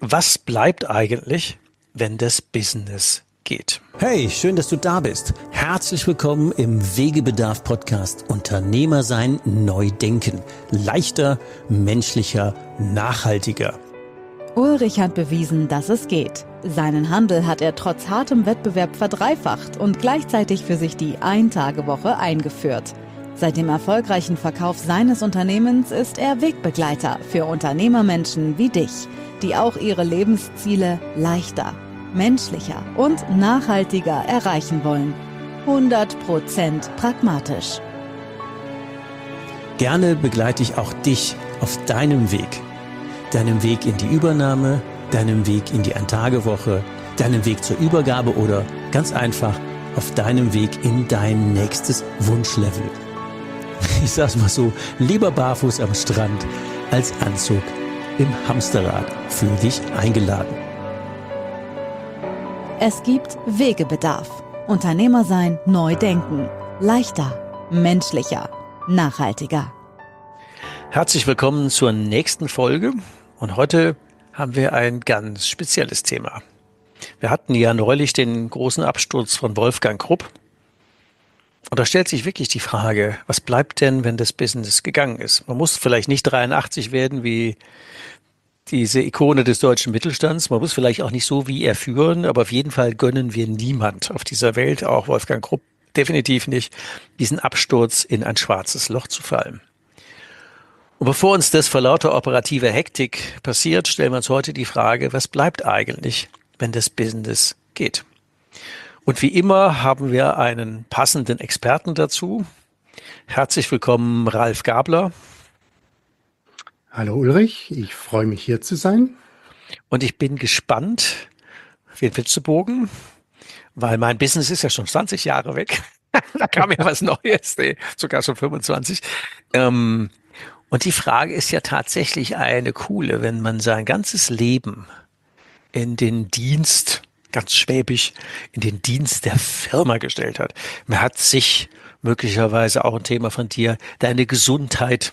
Was bleibt eigentlich, wenn das Business geht? Hey, schön, dass du da bist. Herzlich willkommen im Wegebedarf-Podcast Unternehmer sein, neu denken. Leichter, menschlicher, nachhaltiger. Ulrich hat bewiesen, dass es geht. Seinen Handel hat er trotz hartem Wettbewerb verdreifacht und gleichzeitig für sich die Ein-Tage-Woche eingeführt. Seit dem erfolgreichen Verkauf seines Unternehmens ist er Wegbegleiter für Unternehmermenschen wie dich, die auch ihre Lebensziele leichter, menschlicher und nachhaltiger erreichen wollen. 100% pragmatisch. Gerne begleite ich auch dich auf deinem Weg. Deinem Weg in die Übernahme, deinem Weg in die Ein-Tage-Woche, deinem Weg zur Übergabe oder ganz einfach auf deinem Weg in dein nächstes Wunschlevel. Ich sag's mal so, lieber barfuß am Strand als Anzug im Hamsterrad. Fühl dich eingeladen. Es gibt Wegebedarf. Unternehmer sein, neu denken. Leichter, menschlicher, nachhaltiger. Herzlich willkommen zur nächsten Folge und heute haben wir ein ganz spezielles Thema. Wir hatten ja neulich den großen Absturz von Wolfgang Krupp. Und da stellt sich wirklich die Frage, was bleibt denn, wenn das Business gegangen ist? Man muss vielleicht nicht 83 werden wie diese Ikone des deutschen Mittelstands. Man muss vielleicht auch nicht so wie er führen, aber auf jeden Fall gönnen wir niemand auf dieser Welt, auch Wolfgang Krupp definitiv nicht, diesen Absturz in ein schwarzes Loch zu fallen. Und bevor uns das vor lauter operativer Hektik passiert, stellen wir uns heute die Frage, was bleibt eigentlich, wenn das Business geht? Und wie immer haben wir einen passenden Experten dazu. Herzlich willkommen, Ralf Gabler. Hallo Ulrich, ich freue mich hier zu sein. Und ich bin gespannt, wen willst du bogen? Weil mein Business ist ja schon 20 Jahre weg. Da kam ja was Neues, sogar schon 25. Und die Frage ist ja tatsächlich eine coole, wenn man sein ganzes Leben in den Dienst, ganz schwäbisch, in den Dienst der Firma gestellt hat. Man hat sich, möglicherweise auch ein Thema von dir, deine Gesundheit,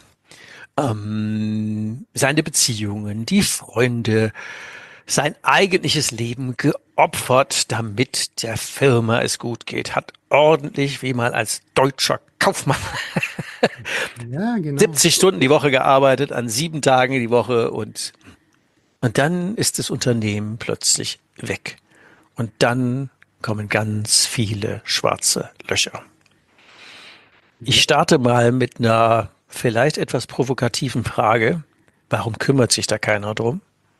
seine Beziehungen, die Freunde, sein eigentliches Leben geopfert, damit der Firma es gut geht. Hat ordentlich, wie mal als deutscher Kaufmann, Ja, genau. 70 Stunden die Woche gearbeitet, an 7 Tagen die Woche und dann ist das Unternehmen plötzlich weg. Und dann kommen ganz viele schwarze Löcher. Ich starte mal mit einer vielleicht etwas provokativen Frage. Warum kümmert sich da keiner drum?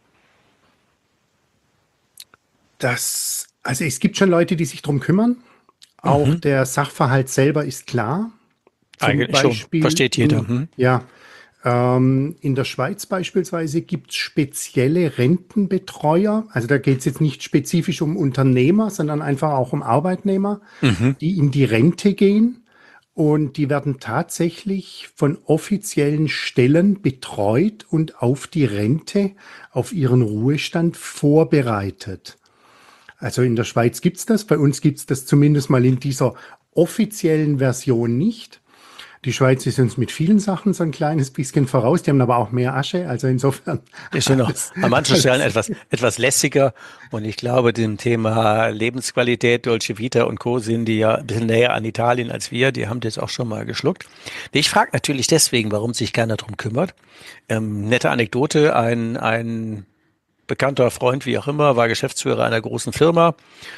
Also es gibt schon Leute, die sich drum kümmern. Auch der Sachverhalt selber ist klar. Eigentlich schon, versteht jeder. In der Schweiz beispielsweise gibt es spezielle Rentenbetreuer. Also da geht es jetzt nicht spezifisch um Unternehmer, sondern einfach auch um Arbeitnehmer, die in die Rente gehen. Und die werden tatsächlich von offiziellen Stellen betreut und auf die Rente, auf ihren Ruhestand vorbereitet. Also in der Schweiz gibt's das, bei uns gibt's das zumindest mal in dieser offiziellen Version nicht. Die Schweiz ist uns mit vielen Sachen so ein kleines bisschen voraus, die haben aber auch mehr Asche, also insofern. Ist ja noch an manchen Stellen etwas lässiger und ich glaube, dem Thema Lebensqualität, Dolce Vita und Co. sind die ja ein bisschen näher an Italien als wir, die haben das auch schon mal geschluckt. Ich frage natürlich deswegen, warum sich keiner drum kümmert. Nette Anekdote, ein bekannter Freund, wie auch immer, war Geschäftsführer einer großen Firma,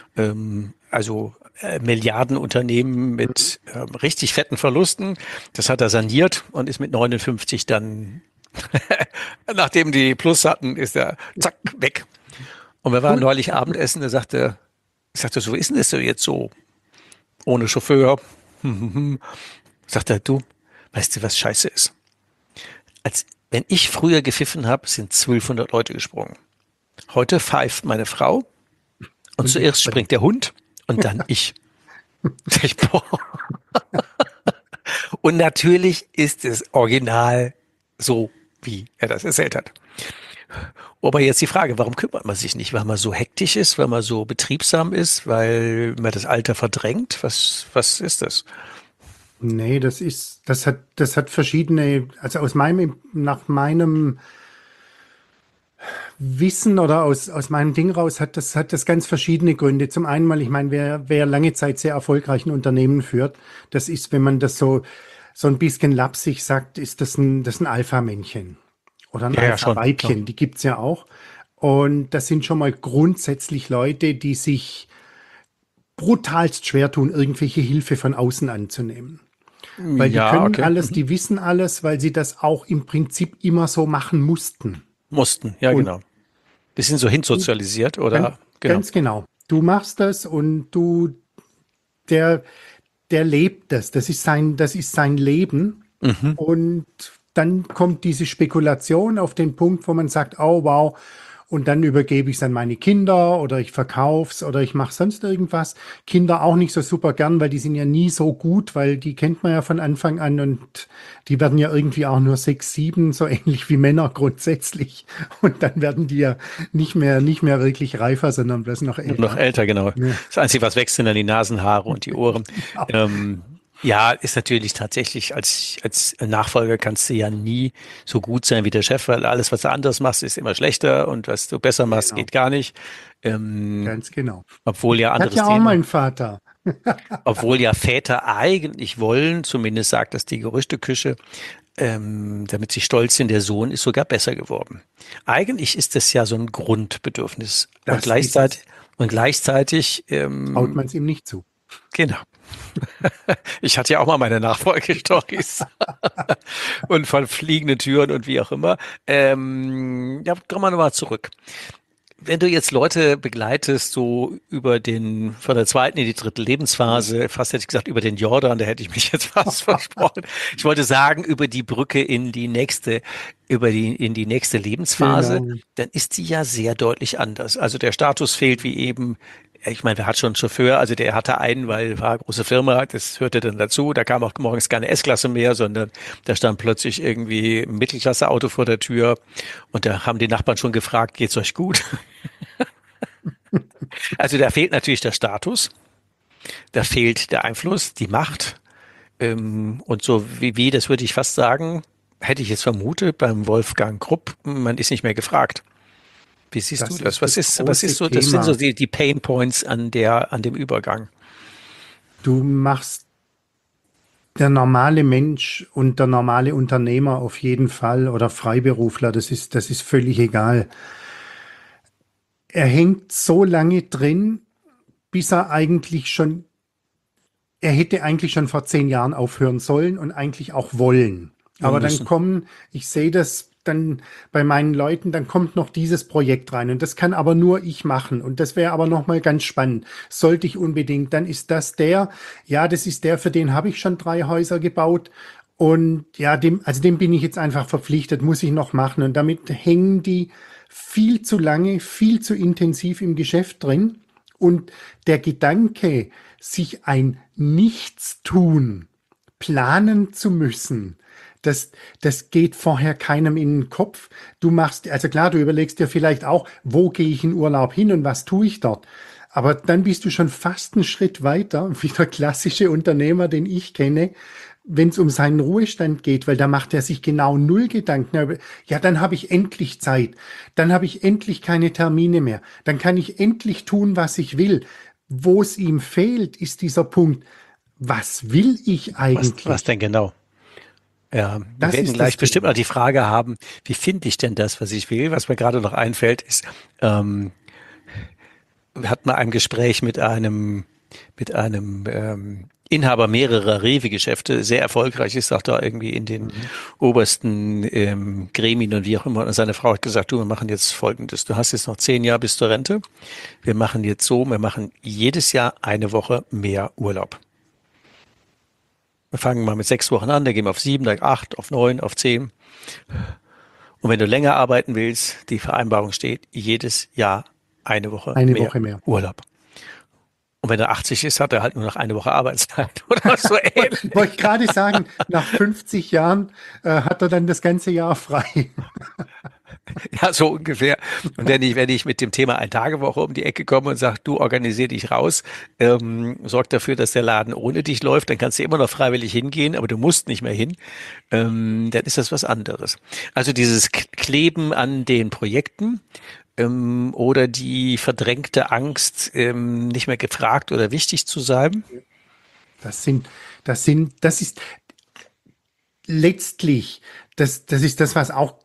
Milliardenunternehmen mit richtig fetten Verlusten. Das hat er saniert und ist mit 59 dann, nachdem die Plus hatten, ist er zack, weg. Und wir waren neulich Abendessen, ich sagte, so, wie ist denn das so jetzt so? Ohne Chauffeur. Sagt er, du, weißt du, was scheiße ist? Wenn ich früher gepfiffen habe, sind 1200 Leute gesprungen. Heute pfeift meine Frau und zuerst springt der Hund und dann ich. Und natürlich ist es original so, wie er das erzählt hat. Aber jetzt die Frage, warum kümmert man sich nicht? Weil man so hektisch ist, weil man so betriebsam ist, weil man das Alter verdrängt? Was ist das? Nee, das hat verschiedene, also nach meinem Wissen oder aus meinem Ding raus hat das ganz verschiedene Gründe. Zum einen mal, ich meine, wer lange Zeit sehr erfolgreich ein Unternehmen führt, das ist, wenn man das so ein bisschen lapsig sagt, ist das ein Alpha-Männchen oder ein Ja, ja, schon. Alpha-Weibchen, die gibt's ja auch. Und das sind schon mal grundsätzlich Leute, die sich brutalst schwer tun, irgendwelche Hilfe von außen anzunehmen. Weil die Ja, können okay. alles, die wissen alles, weil sie das auch im Prinzip immer so machen mussten. Mussten, ja, Und genau. Bisschen so du, hinsozialisiert ganz, oder genau. ganz genau, du machst das und der, der lebt das. Das ist sein Leben. Mhm. Und dann kommt diese Spekulation auf den Punkt, wo man sagt, oh wow, und dann übergebe ich es an meine Kinder oder ich verkaufe es oder ich mache sonst irgendwas. Kinder auch nicht so super gern, weil die sind ja nie so gut, weil die kennt man ja von Anfang an und die werden ja irgendwie auch nur 6, 7, so ähnlich wie Männer grundsätzlich. Und dann werden die ja nicht mehr wirklich reifer, sondern bloß noch Nur noch älter. älter, genau. Ja, Das Einzige, was wächst, sind dann die Nasenhaare und die Ohren. genau. Ja, ist natürlich tatsächlich, als Nachfolger kannst du ja nie so gut sein wie der Chef, weil alles, was du anders machst, ist immer schlechter und was du besser machst, Genau, geht gar nicht. Ähm, ganz genau. obwohl ja Hat anderes ja auch Thema. mein Vater. Obwohl ja Väter eigentlich wollen, zumindest sagt das die Gerüchteküche, damit sie stolz sind, der Sohn ist sogar besser geworden. Eigentlich ist das ja so ein Grundbedürfnis. Das ist es. Und gleichzeitig, Traut man es ihm nicht zu. genau. Ich hatte ja auch mal meine Nachfolgestories und von fliegenden Türen und wie auch immer. Ja, kommen wir nochmal zurück. Wenn du jetzt Leute begleitest, so von der zweiten in die dritte Lebensphase, fast hätte ich gesagt, über den Jordan, da hätte ich mich jetzt fast versprochen. Ich wollte sagen, über die Brücke in die in die nächste Lebensphase, Genau. dann ist die ja sehr deutlich anders. Also der Status fehlt wie eben, ich meine, wer hat schon einen Chauffeur? Also der hatte einen, weil war eine große Firma, das hörte dann dazu. Da kam auch morgens keine S-Klasse mehr, sondern da stand plötzlich irgendwie ein Mittelklasse-Auto vor der Tür und da haben die Nachbarn schon gefragt, geht's euch gut? Also da fehlt natürlich der Status, da fehlt der Einfluss, die Macht. Und so das würde ich fast sagen, hätte ich jetzt vermutet beim Wolfgang Krupp, man ist nicht mehr gefragt. Wie siehst du Das das? ist das Was ist große so, das sind so Thema. die Pain Points an dem Übergang. Du machst der normale Mensch und der normale Unternehmer auf jeden Fall oder Freiberufler, das ist völlig egal. Er hängt so lange drin, bis er hätte eigentlich schon vor 10 Jahren aufhören sollen und eigentlich auch wollen. Und Aber dann müssen. kommen, ich sehe das dann bei meinen Leuten, dann kommt noch dieses Projekt rein und das kann aber nur ich machen und das wäre aber noch mal ganz spannend. Sollte ich unbedingt, dann ist das ist der, für den habe ich schon 3 Häuser gebaut und ja, dem bin ich jetzt einfach verpflichtet, muss ich noch machen und damit hängen die viel zu lange, viel zu intensiv im Geschäft drin und der Gedanke, sich ein Nichtstun planen zu müssen, das geht vorher keinem in den Kopf. Du machst, also klar, du überlegst dir vielleicht auch, wo gehe ich in Urlaub hin und was tue ich dort? Aber dann bist du schon fast einen Schritt weiter, wie der klassische Unternehmer, den ich kenne, wenn es um seinen Ruhestand geht, weil da macht er sich genau null Gedanken. Ja, dann habe ich endlich Zeit. Dann habe ich endlich keine Termine mehr. Dann kann ich endlich tun, was ich will. Wo es ihm fehlt, ist dieser Punkt, was will ich Was denn eigentlich? genau? Ja, wir Das werden ist das gleich bestimmt noch Thema. die Frage haben, wie finde ich denn das, was ich will? Was mir gerade noch einfällt, ist, ähm, wir hatten mal ein Gespräch mit einem Inhaber mehrerer Rewe-Geschäfte, sehr erfolgreich ist, auch da irgendwie in den Mhm. obersten Gremien und wie auch immer. Und seine Frau hat gesagt, du, wir machen jetzt Folgendes. Du hast jetzt noch 10 Jahre bis zur Rente. Wir machen jetzt so, wir machen jedes Jahr eine Woche mehr Urlaub. Wir fangen mal mit 6 Wochen an, dann gehen wir auf 7, dann 8, auf 9, auf 10. Und wenn du länger arbeiten willst, die Vereinbarung steht, jedes Jahr eine Woche Eine mehr Woche mehr. Urlaub. Und wenn er 80 ist, hat er halt nur noch eine Woche Arbeitszeit oder so ähnlich. Wollte ich gerade sagen, nach 50 Jahren hat er dann das ganze Jahr frei. Ja, so ungefähr. Und wenn ich mit dem Thema Ein-Tage-Woche um die Ecke komme und sage, du organisier dich raus, sorg dafür, dass der Laden ohne dich läuft, dann kannst du immer noch freiwillig hingehen, aber du musst nicht mehr hin, dann ist das was anderes. Also dieses Kleben an den Projekten, oder die verdrängte Angst, nicht mehr gefragt oder wichtig zu sein. Das ist letztlich, das ist das, was auch,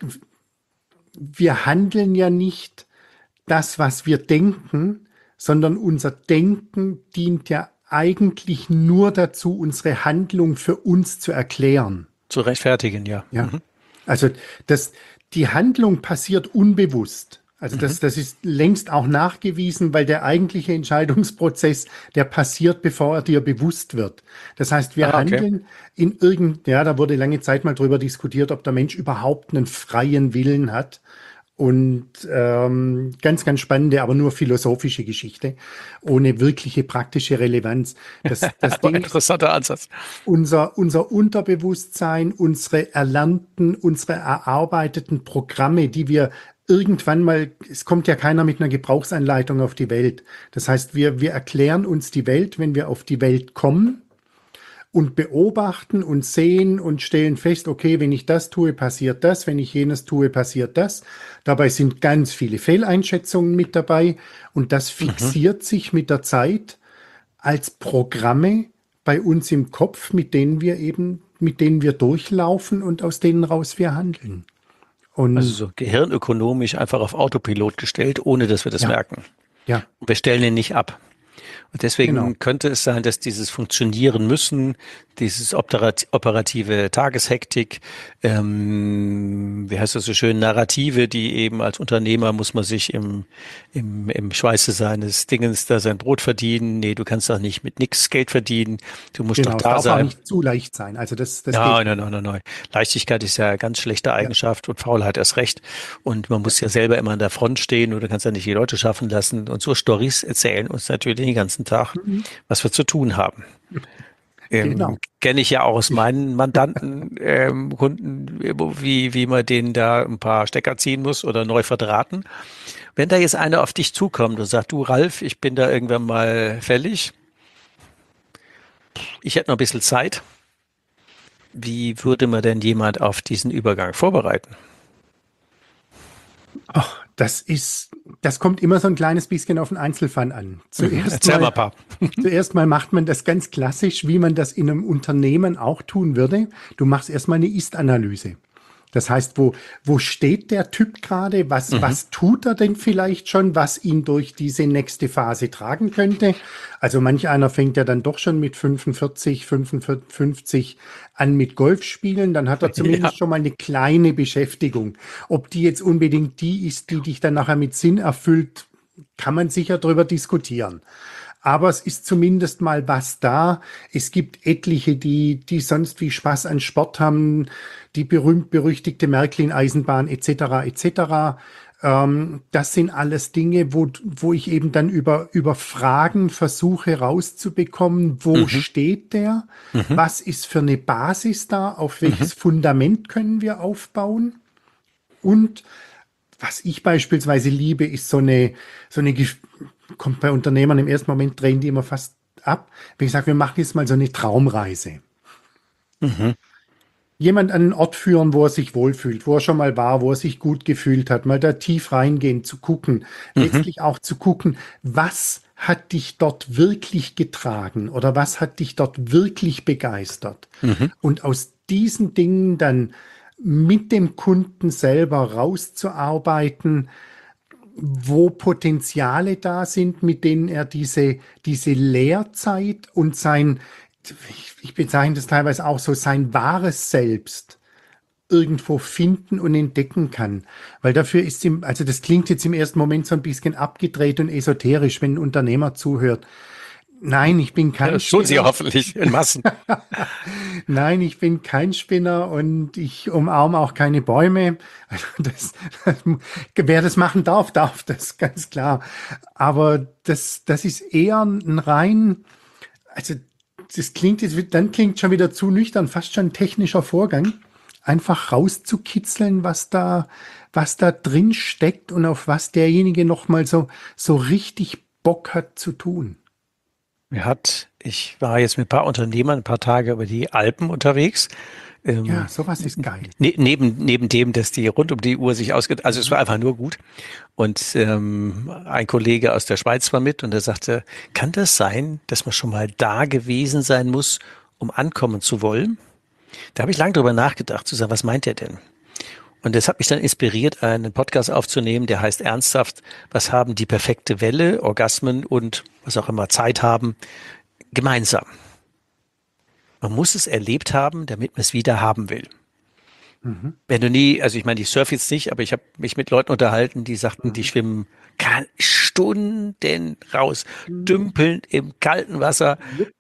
wir handeln ja nicht das, was wir denken, sondern unser Denken dient ja eigentlich nur dazu, unsere Handlung für uns zu erklären. Zu rechtfertigen, ja. Ja. Also die Handlung passiert unbewusst. Also das ist längst auch nachgewiesen, weil der eigentliche Entscheidungsprozess, der passiert, bevor er dir bewusst wird. Das heißt, wir handeln da wurde lange Zeit mal drüber diskutiert, ob der Mensch überhaupt einen freien Willen hat. Und ganz, ganz spannende, aber nur philosophische Geschichte, ohne wirkliche praktische Relevanz. Das Ding interessanter Ansatz. Unser Unterbewusstsein, unsere erlernten, unsere erarbeiteten Programme, die wir irgendwann mal, es kommt ja keiner mit einer Gebrauchsanleitung auf die Welt. Das heißt, wir erklären uns die Welt, wenn wir auf die Welt kommen und beobachten und sehen und stellen fest, okay, wenn ich das tue, passiert das, wenn ich jenes tue, passiert das. Dabei sind ganz viele Fehleinschätzungen mit dabei und das fixiert sich mit der Zeit als Programme bei uns im Kopf, mit denen wir durchlaufen und aus denen raus wir handeln. Und also so gehirnökonomisch einfach auf Autopilot gestellt, ohne dass wir das merken. Ja. Und wir stellen ihn nicht ab. Und deswegen könnte es sein, dass dieses Funktionieren müssen, dieses operative Tageshektik, wie heißt das so schön, Narrative, die eben als Unternehmer muss man sich im Schweiße seines Dingens da sein Brot verdienen. Nee, du kannst doch nicht mit nix Geld verdienen. Du musst doch da darf sein. Auch nicht zu leicht sein. Also das Nein. Leichtigkeit ist ja eine ganz schlechte Eigenschaft und Faulheit erst recht. Und man muss ja selber immer an der Front stehen oder kannst ja nicht die Leute schaffen lassen. Und so Storys erzählen uns natürlich den ganzen Tag, was wir zu tun haben. Kenne ich ja auch aus meinen Mandanten, Kunden, wie man denen da ein paar Stecker ziehen muss oder neu verdrahten. Wenn da jetzt einer auf dich zukommt und sagt, du Ralf, ich bin da irgendwann mal fällig, ich hätte noch ein bisschen Zeit, wie würde man denn jemand auf diesen Übergang vorbereiten? Ach, das kommt immer so ein kleines bisschen auf den Einzelfall an. Erzähl mal ein paar. Zuerst mal macht man das ganz klassisch, wie man das in einem Unternehmen auch tun würde. Du machst erstmal eine Ist-Analyse. Das heißt, wo steht der Typ gerade? Was tut er denn vielleicht schon, was ihn durch diese nächste Phase tragen könnte? Also manch einer fängt ja dann doch schon mit 45, 55 an mit Golf spielen. Dann hat er zumindest schon mal eine kleine Beschäftigung. Ob die jetzt unbedingt die ist, die dich dann nachher mit Sinn erfüllt, kann man sicher drüber diskutieren. Aber es ist zumindest mal was da. Es gibt etliche, die sonst wie Spaß an Sport haben, die berühmt-berüchtigte Märklin-Eisenbahn etc. etc. Das sind alles Dinge, wo ich eben dann über Fragen versuche rauszubekommen, wo steht der, was ist für eine Basis da, auf welches Fundament können wir aufbauen und was ich beispielsweise liebe, ist so eine kommt bei Unternehmern im ersten Moment, drehen die immer fast ab. Wenn ich sage, wir machen jetzt mal so eine Traumreise. Jemand an einen Ort führen, wo er sich wohlfühlt, wo er schon mal war, wo er sich gut gefühlt hat, mal da tief reingehen, zu gucken, letztlich auch zu gucken, was hat dich dort wirklich getragen oder was hat dich dort wirklich begeistert? Und aus diesen Dingen dann mit dem Kunden selber rauszuarbeiten, wo Potenziale da sind, mit denen er diese Lehrzeit und ich bezeichne das teilweise auch so, sein wahres Selbst irgendwo finden und entdecken kann. Weil dafür ist das klingt jetzt im ersten Moment so ein bisschen abgedreht und esoterisch, wenn ein Unternehmer zuhört. Nein, ich bin kein Das tun sie ja Spinner. hoffentlich in Massen. Nein, ich bin kein Spinner und ich umarme auch keine Bäume. Also wer das machen darf, darf das, ganz klar. Aber das ist eher ein rein, also das klingt jetzt, dann klingt schon wieder zu nüchtern, fast schon ein technischer Vorgang. Einfach rauszukitzeln, was da drin steckt und auf was derjenige nochmal so richtig Bock hat zu tun. Ich war jetzt mit ein paar Unternehmern ein paar Tage über die Alpen unterwegs. Ja, sowas ist geil. Neben dem, dass die rund um die Uhr sich also es war einfach nur gut. Und ein Kollege aus der Schweiz war mit und er sagte, kann das sein, dass man schon mal da gewesen sein muss, um ankommen zu wollen? Da habe ich lange drüber nachgedacht, zu sagen, was meint er denn? Und das hat mich dann inspiriert, einen Podcast aufzunehmen, der heißt ernsthaft, was haben die perfekte Welle, Orgasmen und was auch immer Zeit haben, gemeinsam. Man muss es erlebt haben, damit man es wieder haben will. Wenn du nie, also ich meine, ich surfe jetzt nicht, aber ich habe mich mit Leuten unterhalten, die sagten, die schwimmen Stunden raus, dümpeln im kalten Wasser.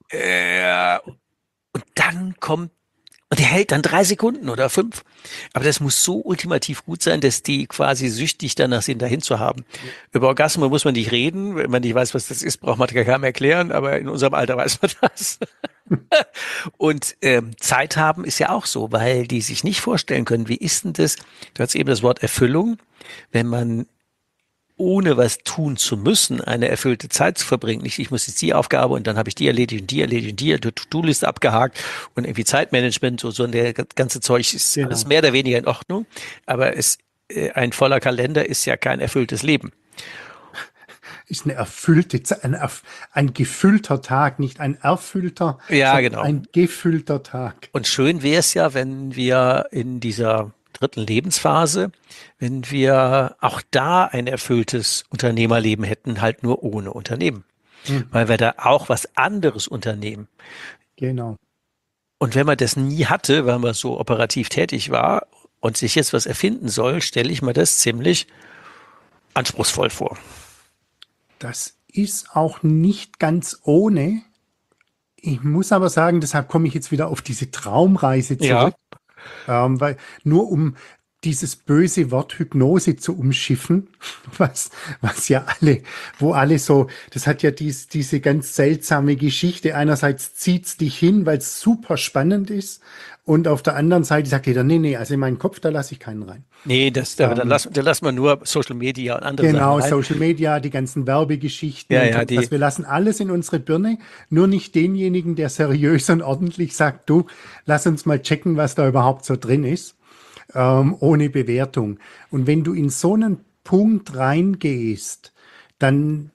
Und dann kommt, und der hält dann 3 Sekunden oder 5. Aber das muss so ultimativ gut sein, dass die quasi süchtig danach sind, dahin zu haben. Über Orgasmen muss man nicht reden. Wenn man nicht weiß, was das ist, braucht man gar keinem erklären. Aber in unserem Alter weiß man das. Und Zeit haben ist ja auch so, weil die sich nicht vorstellen können, wie ist denn das? Du hast eben das Wort Erfüllung. Wenn man ohne was tun zu müssen, eine erfüllte Zeit zu verbringen. Nicht, ich muss jetzt die Aufgabe und dann habe ich die erledigt und die erledigt und die To-Do-Liste abgehakt und irgendwie Zeitmanagement, so der ganze Zeug ist alles mehr oder weniger in Ordnung. Aber ein voller Kalender ist ja kein erfülltes Leben. Ist eine erfüllte, ein gefüllter Tag, nicht ein erfüllter, sondern genau. Ein gefüllter Tag. Und schön wäre es ja, wenn wir in dieser dritten Lebensphase, wenn wir auch da ein erfülltes Unternehmerleben hätten, halt nur ohne Unternehmen. Weil wir da auch was anderes unternehmen. Genau. Und wenn man das nie hatte, weil man so operativ tätig war und sich jetzt was erfinden soll, stelle ich mir das ziemlich anspruchsvoll vor. Das ist auch nicht ganz ohne. Ich muss aber sagen, deshalb komme ich jetzt wieder auf diese Traumreise zurück. Weil nur um dieses böse Wort Hypnose zu umschiffen, was ja wo alle so, das hat ja diese ganz seltsame Geschichte. Einerseits zieht's dich hin, weil es super spannend ist, und auf der anderen Seite sagt jeder, nee, also in meinen Kopf, da lasse ich keinen rein. Nee, da lassen wir nur Social Media und andere Genau, Sachen rein. Social Media, die ganzen Werbegeschichten. Wir lassen alles in unsere Birne, nur nicht denjenigen, der seriös und ordentlich sagt, du, lass uns mal checken, was da überhaupt so drin ist, ohne Bewertung. Und wenn du in so einen Punkt reingehst, dann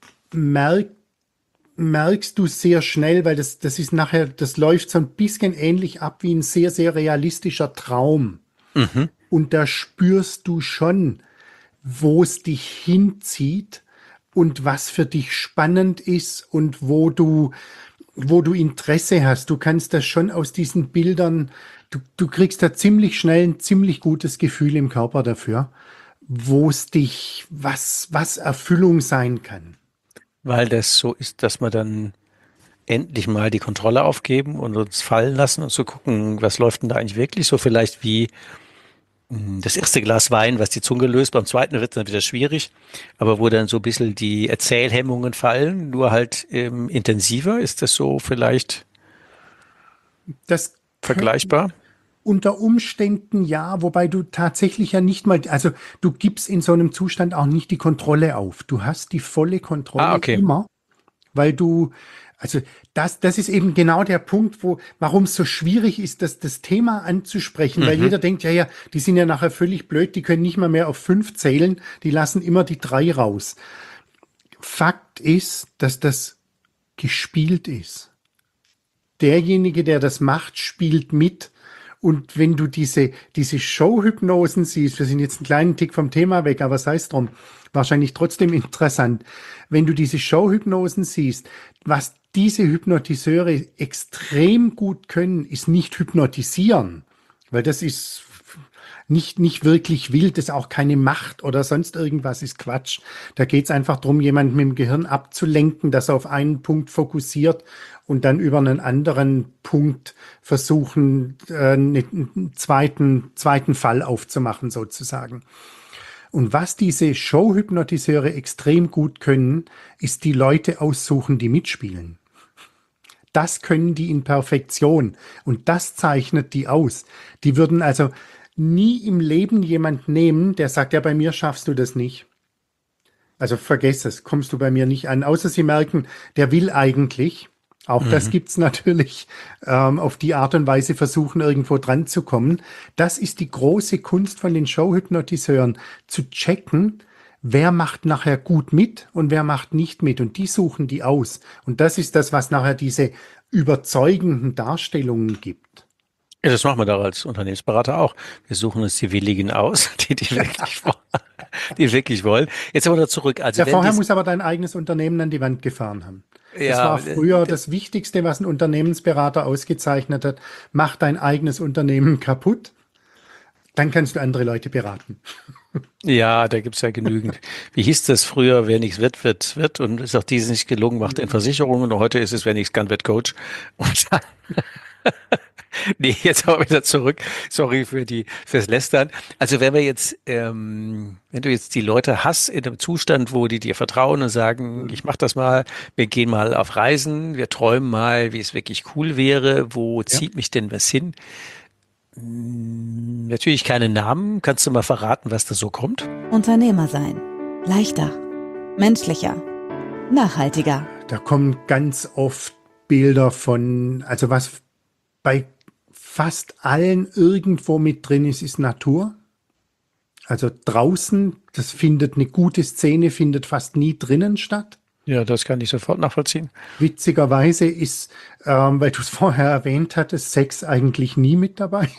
merkst du sehr schnell, weil das ist nachher, das läuft so ein bisschen ähnlich ab wie ein sehr, sehr realistischer Traum. Und da spürst du schon, wo es dich hinzieht und was für dich spannend ist und wo du Interesse hast. Du kannst das schon aus diesen Bildern, du kriegst da ziemlich schnell ein ziemlich gutes Gefühl im Körper dafür, wo es dich, was Erfüllung sein kann. Weil das so ist, dass wir dann endlich mal die Kontrolle aufgeben und uns fallen lassen und so gucken, was läuft denn da eigentlich wirklich? So vielleicht wie das erste Glas Wein, was die Zunge löst, beim zweiten wird es dann wieder schwierig, aber wo dann so ein bisschen die Erzählhemmungen fallen, nur halt intensiver, ist das so vielleicht das vergleichbar? Unter Umständen ja, wobei du tatsächlich ja nicht mal, also du gibst in so einem Zustand auch nicht die Kontrolle auf. Du hast die volle Kontrolle immer, weil also das ist eben genau der Punkt, warum es so schwierig ist, das Thema anzusprechen, weil jeder denkt, ja, die sind ja nachher völlig blöd, die können nicht mal mehr auf 5 zählen, die lassen immer die 3 raus. Fakt ist, dass das gespielt ist. Derjenige, der das macht, spielt mit. Und wenn du diese Showhypnosen siehst, wir sind jetzt einen kleinen Tick vom Thema weg, aber sei es drum, wahrscheinlich trotzdem interessant. Wenn du diese Showhypnosen siehst, was diese Hypnotiseure extrem gut können, ist nicht hypnotisieren, weil das ist nicht wirklich will, das ist auch keine Macht oder sonst irgendwas, ist Quatsch. Da geht es einfach darum, jemanden mit dem Gehirn abzulenken, dass er auf einen Punkt fokussiert und dann über einen anderen Punkt versuchen, einen zweiten Fall aufzumachen, sozusagen. Und was diese Showhypnotiseure extrem gut können, ist die Leute aussuchen, die mitspielen. Das können die in Perfektion und das zeichnet die aus. Die würden also nie im Leben jemand nehmen, der sagt, ja, bei mir schaffst du das nicht. Also vergiss es, kommst du bei mir nicht an. Außer sie merken, der will eigentlich. Auch das gibt's natürlich, auf die Art und Weise versuchen, irgendwo dran zu kommen. Das ist die große Kunst von den Showhypnotiseuren, zu checken, wer macht nachher gut mit und wer macht nicht mit. Und die suchen die aus. Und das ist das, was nachher diese überzeugenden Darstellungen gibt. Ja, das machen wir da als Unternehmensberater auch. Wir suchen uns die Willigen aus, die wirklich wollen. Jetzt aber noch zurück. Also Ja, vorher muss aber dein eigenes Unternehmen an die Wand gefahren haben. Das war früher das Wichtigste, was ein Unternehmensberater ausgezeichnet hat. Mach dein eigenes Unternehmen kaputt, dann kannst du andere Leute beraten. Ja, da gibt's ja genügend. Wie hieß das früher? Wer nichts wird. Und ist auch dieses nicht gelungen, macht in Versicherungen. Und heute ist es, wer nichts kann, wird Coach. Und nee, jetzt aber wieder zurück. Sorry fürs Lästern. Also wenn wir jetzt, wenn du jetzt die Leute hast in einem Zustand, wo die dir vertrauen und sagen, ich mach das mal, wir gehen mal auf Reisen, wir träumen mal, wie es wirklich cool wäre, wo zieht mich denn was hin? Natürlich keine Namen. Kannst du mal verraten, was da so kommt? Unternehmer sein. Leichter. Menschlicher. Nachhaltiger. Da kommen ganz oft Bilder von, also was bei fast allen irgendwo mit drin ist Natur. Also draußen, das findet eine gute Szene, findet fast nie drinnen statt. Ja, das kann ich sofort nachvollziehen. Witzigerweise ist, weil du es vorher erwähnt hattest, Sex eigentlich nie mit dabei.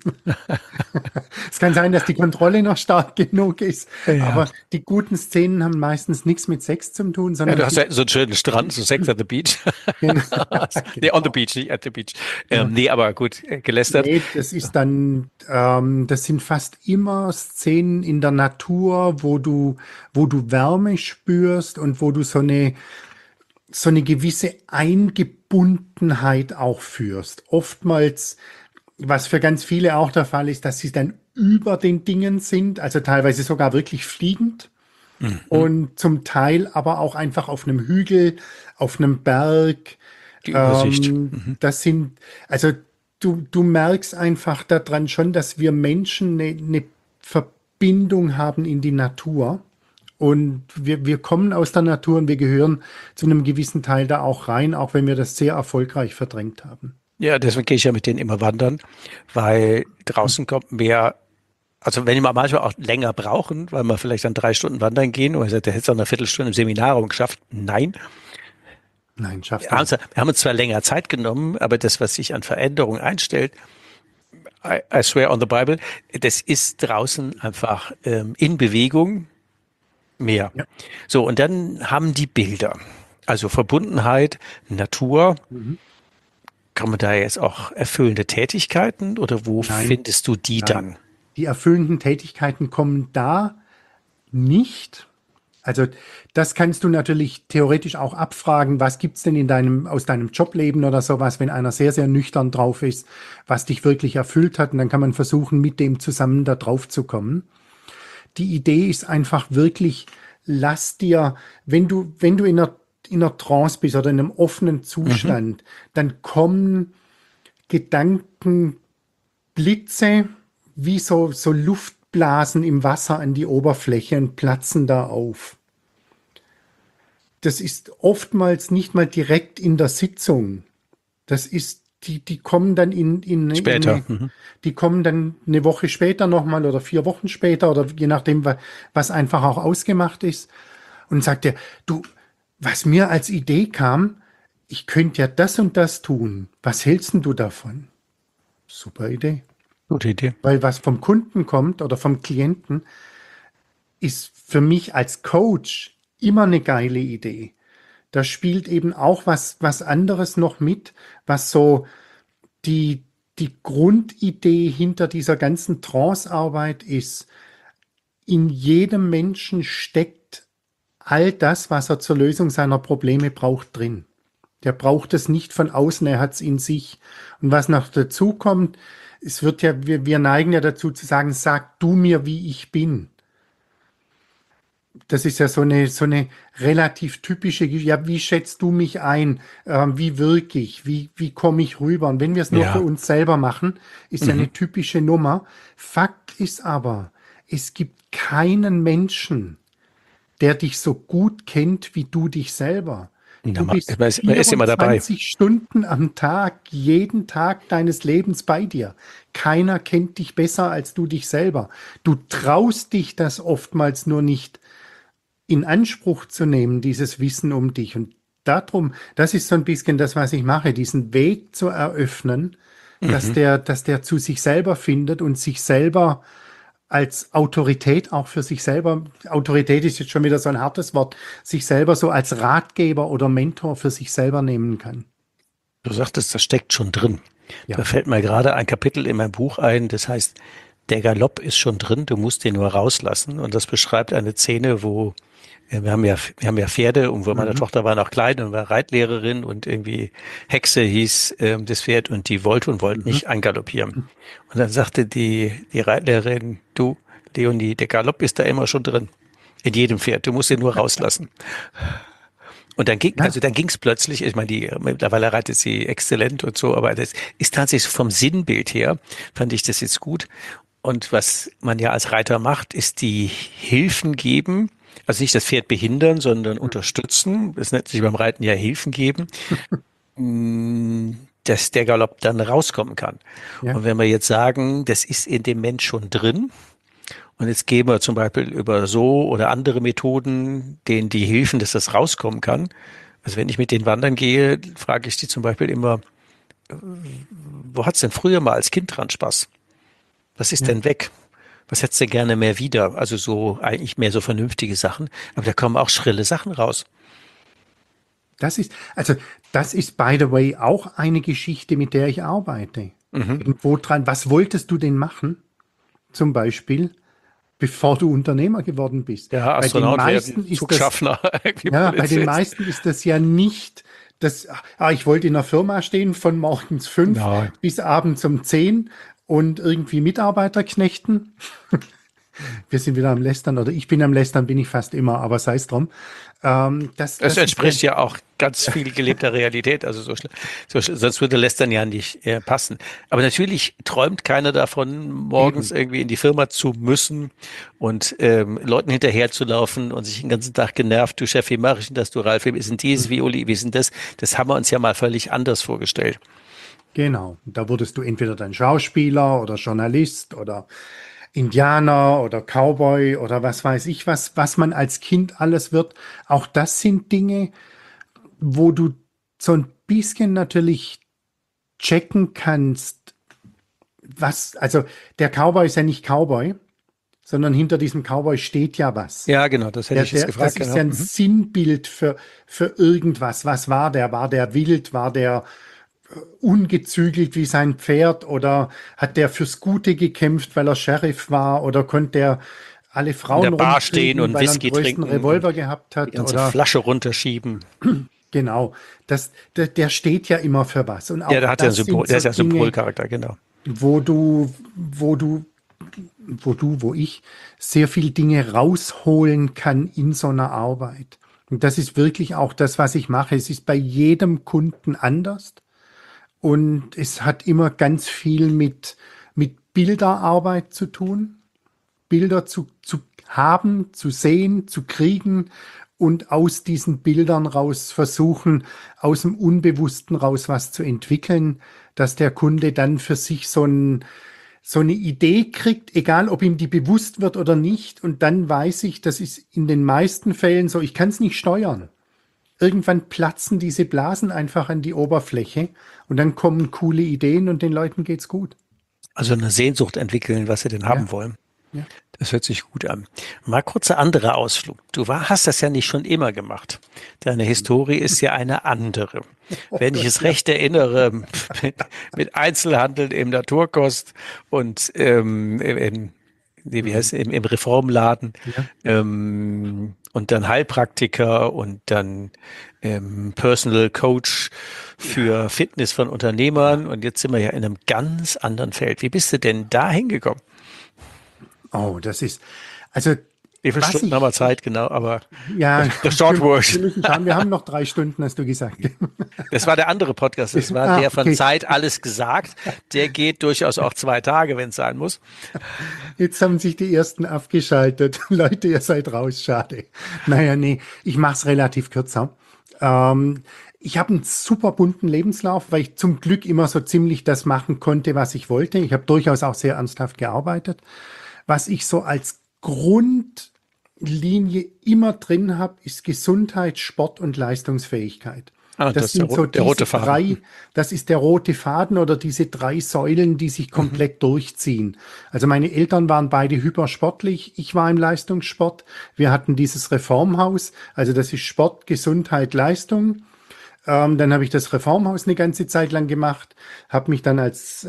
Es kann sein, dass die Kontrolle noch stark genug ist, aber die guten Szenen haben meistens nichts mit Sex zu tun, sondern du hast ja so einen schönen Strand, so Sex at the Beach. Genau. Nee, on the beach, nicht at the beach. Nee, aber gut, gelästert. Nee, das ist dann, das sind fast immer Szenen in der Natur, wo du Wärme spürst und wo du so eine gewisse Eingebundenheit auch führst. Oftmals, was für ganz viele auch der Fall ist, dass sie dann über den Dingen sind, also teilweise sogar wirklich fliegend und zum Teil aber auch einfach auf einem Hügel, auf einem Berg. Die Übersicht. Das sind, also du merkst einfach daran schon, dass wir Menschen eine Verbindung haben in die Natur. Und wir kommen aus der Natur und wir gehören zu einem gewissen Teil da auch rein, auch wenn wir das sehr erfolgreich verdrängt haben. Ja, deswegen gehe ich ja mit denen immer wandern, weil draußen kommt mehr, also wenn die mal manchmal auch länger brauchen, weil wir vielleicht dann 3 Stunden wandern gehen, oder der hätte es auch eine Viertelstunde im Seminarraum geschafft. Nein, Schaffst wir du. haben uns zwar länger Zeit genommen, aber das, was sich an Veränderungen einstellt, I swear on the Bible, das ist draußen einfach in Bewegung mehr. Ja. So, und dann haben die Bilder, also Verbundenheit, Natur. Kann man da jetzt auch erfüllende Tätigkeiten oder wo Nein. findest du die dann? Die erfüllenden Tätigkeiten kommen da nicht. Also das kannst du natürlich theoretisch auch abfragen, was gibt's denn aus deinem Jobleben oder sowas, wenn einer sehr, sehr nüchtern drauf ist, was dich wirklich erfüllt hat. Und dann kann man versuchen, mit dem zusammen da drauf zu kommen. Die Idee ist einfach wirklich, lass dir, wenn du in einer Trance bist oder in einem offenen Zustand, dann kommen Gedankenblitze wie so Luftblasen im Wasser an die Oberfläche und platzen da auf. Das ist oftmals nicht mal direkt in der Sitzung. Das ist, die kommen dann Später. Die kommen dann eine Woche später nochmal oder 4 Wochen später oder je nachdem, was einfach auch ausgemacht ist. Und sagt er, du, was mir als Idee kam, ich könnte ja das und das tun. Was hältst denn du davon? Super Idee. Gute Idee. Weil was vom Kunden kommt oder vom Klienten, ist für mich als Coach immer eine geile Idee. Da spielt eben auch was anderes noch mit, was so die die Grundidee hinter dieser ganzen Trance-Arbeit ist, in jedem Menschen steckt all das, was er zur Lösung seiner Probleme braucht, drin. Der braucht es nicht von außen, er hat es in sich. Und was noch dazu kommt, es wird ja, wir neigen ja dazu zu sagen, sag du mir, wie ich bin. Das ist ja so eine relativ typische, ja, wie schätzt du mich ein? Wie wirke ich? Wie komme ich rüber? Und wenn wir es nur für uns selber machen, ist ja eine typische Nummer. Fakt ist aber, es gibt keinen Menschen, der dich so gut kennt wie du dich selber. Du bist er ist immer dabei. 24 Stunden am Tag, jeden Tag deines Lebens bei dir. Keiner kennt dich besser als du dich selber. Du traust dich das oftmals nur nicht in Anspruch zu nehmen, dieses Wissen um dich. Und darum, das ist so ein bisschen das, was ich mache, diesen Weg zu eröffnen, dass der zu sich selber findet und sich selber als Autorität auch für sich selber, Autorität ist jetzt schon wieder so ein hartes Wort, sich selber so als Ratgeber oder Mentor für sich selber nehmen kann. Du sagtest, das steckt schon drin. Ja. Da fällt mir gerade ein Kapitel in meinem Buch ein, das heißt, der Galopp ist schon drin, du musst den nur rauslassen. Und das beschreibt eine Szene, wo wir haben ja Pferde, und wo meine Tochter war noch klein und war Reitlehrerin und irgendwie Hexe hieß das Pferd, und die wollte nicht eingaloppieren. Und dann sagte die Reitlehrerin, du, Leonie, der Galopp ist da immer schon drin. In jedem Pferd. Du musst ihn nur rauslassen. Und dann ging's plötzlich, ich meine, mittlerweile reitet sie exzellent und so, aber das ist tatsächlich vom Sinnbild her, fand ich das jetzt gut. Und was man ja als Reiter macht, ist die Hilfen geben, also nicht das Pferd behindern, sondern unterstützen. Das nennt sich beim Reiten ja Hilfen geben, dass der Galopp dann rauskommen kann. Ja. Und wenn wir jetzt sagen, das ist in dem Mensch schon drin, und jetzt gehen wir zum Beispiel über so oder andere Methoden, denen die helfen, dass das rauskommen kann. Also wenn ich mit denen wandern gehe, frage ich die zum Beispiel immer, wo hat's denn früher mal als Kind dran Spaß? Was ist denn weg? Was hättest du gerne mehr wieder? Also so eigentlich mehr so vernünftige Sachen. Aber da kommen auch schrille Sachen raus. Das ist, by the way, auch eine Geschichte, mit der ich arbeite. Irgendwo dran. Was wolltest du denn machen? Zum Beispiel, bevor du Unternehmer geworden bist. Ja, Astronaut werden, Zugschaffner. Bei den meisten ist das ja nicht das, ich wollte in einer Firma stehen von morgens 5 bis abends um 10 und irgendwie Mitarbeiter knechten. Wir sind wieder am Lästern, oder ich bin am Lästern, bin ich fast immer, aber sei es drum. Das entspricht ja auch ganz viel gelebter Realität, also sonst würde Lästern ja nicht passen. Aber natürlich träumt keiner davon, morgens irgendwie in die Firma zu müssen und Leuten hinterherzulaufen und sich den ganzen Tag genervt, du Chef, wie mache ich denn das, du Ralf, wie ist denn dies, wie Uli, wie ist denn das? Das haben wir uns ja mal völlig anders vorgestellt. Genau, da wurdest du entweder dann Schauspieler oder Journalist oder Indianer oder Cowboy oder was weiß ich, was man als Kind alles wird. Auch das sind Dinge, wo du so ein bisschen natürlich checken kannst, also der Cowboy ist ja nicht Cowboy, sondern hinter diesem Cowboy steht ja was. Ja, genau, das hätte ich jetzt gefragt. Das ist ja ein Sinnbild für irgendwas. Was war der? War der wild? War der ungezügelt wie sein Pferd, oder hat der fürs Gute gekämpft, weil er Sheriff war, oder konnte der alle Frauen in der Bar stehen und Whisky trinken, Revolver gehabt hat, die ganze Flasche runterschieben. Genau, der steht ja immer für was. Und auch der hat ja ein Symbol, der ist ja Symbolcharakter, genau. Wo ich sehr viel Dinge rausholen kann in so einer Arbeit. Und das ist wirklich auch das, was ich mache. Es ist bei jedem Kunden anders. Und es hat immer ganz viel mit Bilderarbeit zu tun, Bilder zu haben, zu sehen, zu kriegen und aus diesen Bildern raus versuchen, aus dem Unbewussten raus was zu entwickeln, dass der Kunde dann für sich so eine Idee kriegt, egal ob ihm die bewusst wird oder nicht. Und dann weiß ich, das ist in den meisten Fällen so, ich kann es nicht steuern. Irgendwann platzen diese Blasen einfach an die Oberfläche und dann kommen coole Ideen und den Leuten geht's gut. Also eine Sehnsucht entwickeln, was sie denn haben wollen. Ja. Das hört sich gut an. Mal kurzer anderer Ausflug. Hast das ja nicht schon immer gemacht. Deine Historie ist ja eine andere. Oh Wenn ich Gott, es ja. recht erinnere, mit Einzelhandel im Naturkost und nee, wie heißt es, im Reformladen Ja. und dann Heilpraktiker und dann Personal Coach für Fitness von Unternehmern. Und jetzt sind wir ja in einem ganz anderen Feld. Wie bist du denn da hingekommen? Oh, das ist, also, Wie viele was Stunden haben wir ich, Zeit, genau, aber ja, der Short wir Word. müssen schauen, wir haben noch 3 Stunden, hast du gesagt. Das war der andere Podcast, das war Ah, der von okay. Zeit alles gesagt. Der geht durchaus auch 2 Tage, wenn es sein muss. Jetzt haben sich die ersten abgeschaltet. Leute, ihr seid raus, schade. Naja, nee, ich mache es relativ kürzer. Ich habe einen super bunten Lebenslauf, weil ich zum Glück immer so ziemlich das machen konnte, was ich wollte. Ich habe durchaus auch sehr ernsthaft gearbeitet. Was ich so als Grundlinie immer drin habe, ist Gesundheit, Sport und Leistungsfähigkeit. Ah, das Das ist sind so der rote diese Faden. das ist der rote Faden oder diese 3 Säulen, die sich Mhm. komplett durchziehen. Also meine Eltern waren beide hypersportlich, ich war im Leistungssport. Wir hatten dieses Reformhaus, also das ist Sport, Gesundheit, Leistung. Dann habe ich das Reformhaus eine ganze Zeit lang gemacht, habe mich dann als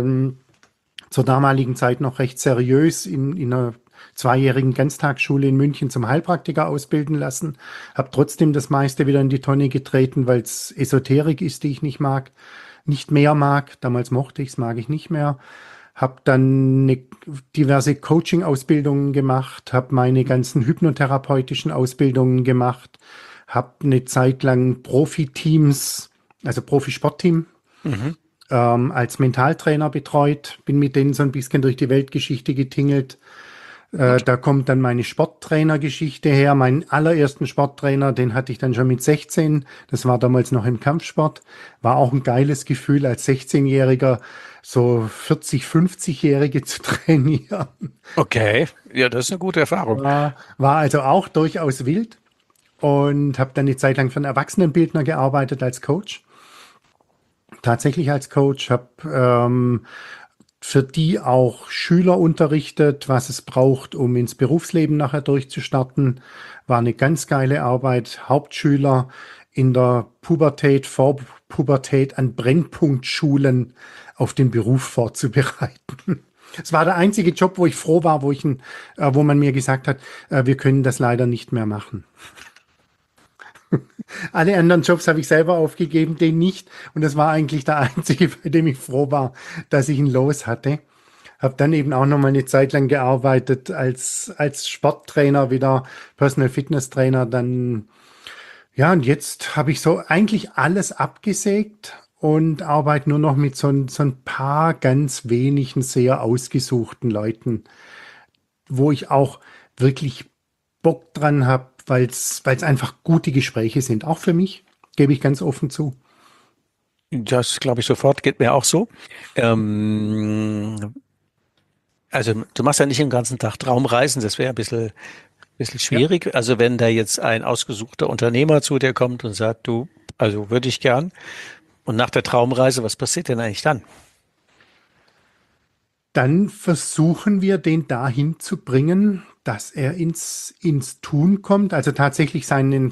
zur damaligen Zeit noch recht seriös in einer 2-jährigen Ganztagsschule in München zum Heilpraktiker ausbilden lassen. Habe trotzdem das meiste wieder in die Tonne getreten, weil es Esoterik ist, die ich nicht mag, nicht mehr mag. Damals mochte ich es, mag ich nicht mehr. Habe dann diverse Coaching-Ausbildungen gemacht, habe meine ganzen hypnotherapeutischen Ausbildungen gemacht, habe eine Zeit lang Profiteams, also Profisportteam, Mhm. als Mentaltrainer betreut, bin mit denen so ein bisschen durch die Weltgeschichte getingelt. Da kommt dann meine Sporttrainergeschichte her. Meinen allerersten Sporttrainer, den hatte ich dann schon mit 16. Das war damals noch im Kampfsport. War auch ein geiles Gefühl, als 16-Jähriger so 40-, 50-Jährige zu trainieren. Okay, ja, das ist eine gute Erfahrung. War also auch durchaus wild und habe dann eine Zeit lang für einen Erwachsenenbildner gearbeitet als Coach. Tatsächlich als Coach, habe für die auch Schüler unterrichtet, was es braucht, um ins Berufsleben nachher durchzustarten. War eine ganz geile Arbeit. Hauptschüler in der Pubertät, Vorpubertät an Brennpunktschulen auf den Beruf vorzubereiten. Es war der einzige Job, wo ich froh war, wo man mir gesagt hat, wir können das leider nicht mehr machen. Alle anderen Jobs habe ich selber aufgegeben, den nicht. Und das war eigentlich der einzige, bei dem ich froh war, dass ich ihn los hatte. Habe dann eben auch noch mal eine Zeit lang gearbeitet als Sporttrainer, wieder Personal Fitness Trainer. Dann, ja, und jetzt habe ich so eigentlich alles abgesägt und arbeite nur noch mit so ein paar ganz wenigen, sehr ausgesuchten Leuten, wo ich auch wirklich Bock dran habe, weil es einfach gute Gespräche sind. Auch für mich, gebe ich ganz offen zu. Das glaube ich sofort, geht mir auch so. Ähm, also du machst ja nicht den ganzen Tag Traumreisen, das wäre ein bisschen Ja. schwierig. Also wenn da jetzt ein ausgesuchter Unternehmer zu dir kommt und sagt, du, also würde ich gern. Und nach der Traumreise, was passiert denn eigentlich dann? Dann versuchen wir, den dahin zu bringen, dass er ins Tun kommt, also tatsächlich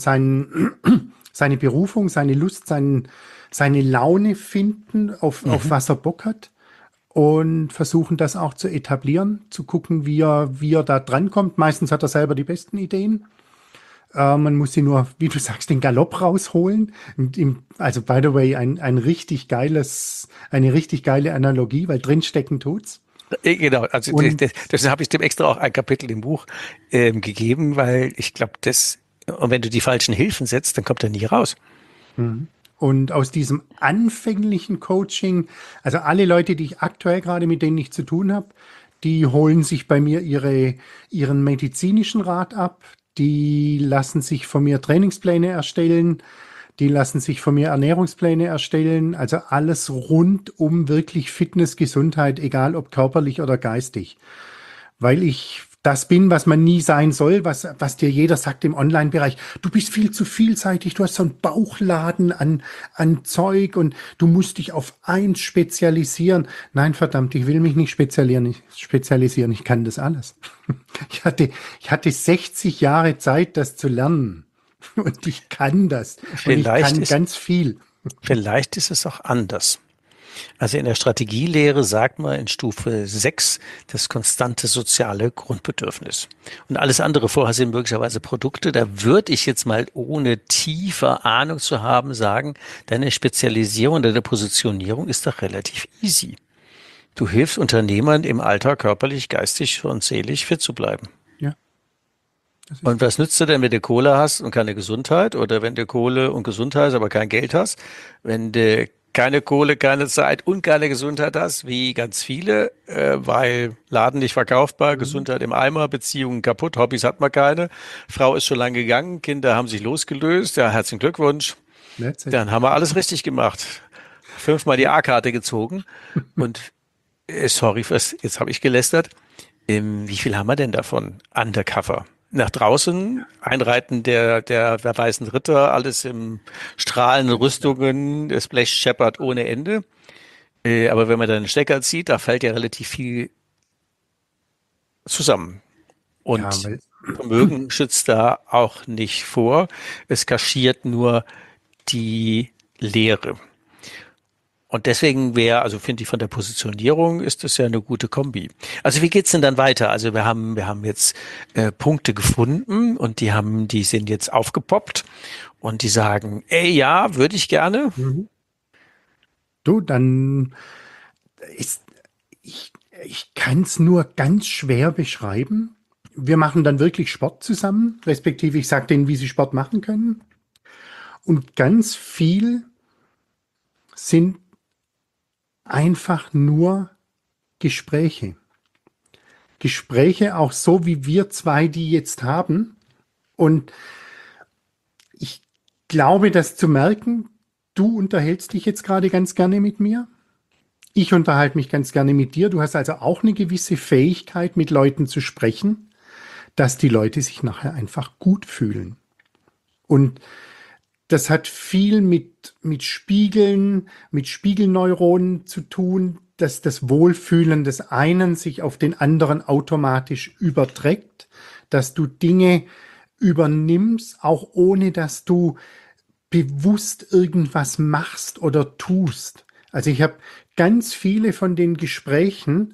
seine Berufung, seine Lust, seine Laune finden, auf Mhm. was er Bock hat und versuchen das auch zu etablieren, zu gucken, wie er da drankommt. Meistens hat er selber die besten Ideen. Man muss sie nur, wie du sagst, den Galopp rausholen. Also, by the way, eine richtig geile Analogie, weil drinstecken tut's. Genau, also Und deswegen habe ich dem extra auch ein Kapitel im Buch gegeben, weil ich glaube, und wenn du die falschen Hilfen setzt, dann kommt er nie raus. Und aus diesem anfänglichen Coaching, also alle Leute, die ich aktuell gerade mit denen ich zu tun habe, die holen sich bei mir ihren medizinischen Rat ab, die lassen sich von mir Trainingspläne erstellen, die lassen sich von mir Ernährungspläne erstellen, also alles rund um wirklich Fitness, Gesundheit, egal ob körperlich oder geistig. Weil ich das bin, was man nie sein soll, was dir jeder sagt im Online-Bereich. Du bist viel zu vielseitig, du hast so einen Bauchladen an Zeug und du musst dich auf eins spezialisieren. Nein, verdammt, ich will mich nicht spezialisieren, ich kann das alles. Ich hatte 60 Jahre Zeit, das zu lernen und ich kann das und ich kann ganz viel. Vielleicht ist es auch anders. Also in der Strategielehre sagt man in Stufe 6 das konstante soziale Grundbedürfnis. Und alles andere vorher sind möglicherweise Produkte. Da würde ich jetzt mal, ohne tiefer Ahnung zu haben, sagen, deine Spezialisierung, deine Positionierung ist doch relativ easy. Du hilfst Unternehmern im Alter körperlich, geistig und seelisch fit zu bleiben. Ja. Und was nützt du denn, wenn du Kohle hast und keine Gesundheit? Oder wenn du Kohle und Gesundheit hast, aber kein Geld hast? Wenn du keine Kohle, keine Zeit und keine Gesundheit hast, wie ganz viele, weil Laden nicht verkaufbar, Gesundheit im Eimer, Beziehungen kaputt, Hobbys hat man keine, Frau ist schon lange gegangen, Kinder haben sich losgelöst, ja, herzlichen Glückwunsch. Dann haben wir alles richtig gemacht. 5-mal die A-Karte gezogen und sorry, jetzt habe ich gelästert. Wie viel haben wir denn davon? Undercover. Nach draußen, Einreiten der weißen Ritter, alles im strahlenden Rüstungen, das Blech scheppert ohne Ende. Aber wenn man dann einen Stecker zieht, da fällt ja relativ viel zusammen. Und Vermögen schützt da auch nicht vor. Es kaschiert nur die Leere. Und deswegen also finde ich, von der Positionierung ist das ja eine gute Kombi. Also wie geht's denn dann weiter? Also wir haben jetzt Punkte gefunden und die sind jetzt aufgepoppt und die sagen, ey, ja, würde ich gerne. Du, dann ich kann es nur ganz schwer beschreiben. Wir machen dann wirklich Sport zusammen, respektive ich sage denen, wie sie Sport machen können. Und ganz viel sind einfach nur Gespräche. Gespräche auch so, wie wir zwei die jetzt haben. Und ich glaube, das zu merken, du unterhältst dich jetzt gerade ganz gerne mit mir. Ich unterhalte mich ganz gerne mit dir. Du hast also auch eine gewisse Fähigkeit, mit Leuten zu sprechen, dass die Leute sich nachher einfach gut fühlen. Und das hat viel mit Spiegeln, mit Spiegelneuronen zu tun, dass das Wohlfühlen des einen sich auf den anderen automatisch überträgt, dass du Dinge übernimmst, auch ohne dass du bewusst irgendwas machst oder tust. Also ich habe ganz viele von den Gesprächen,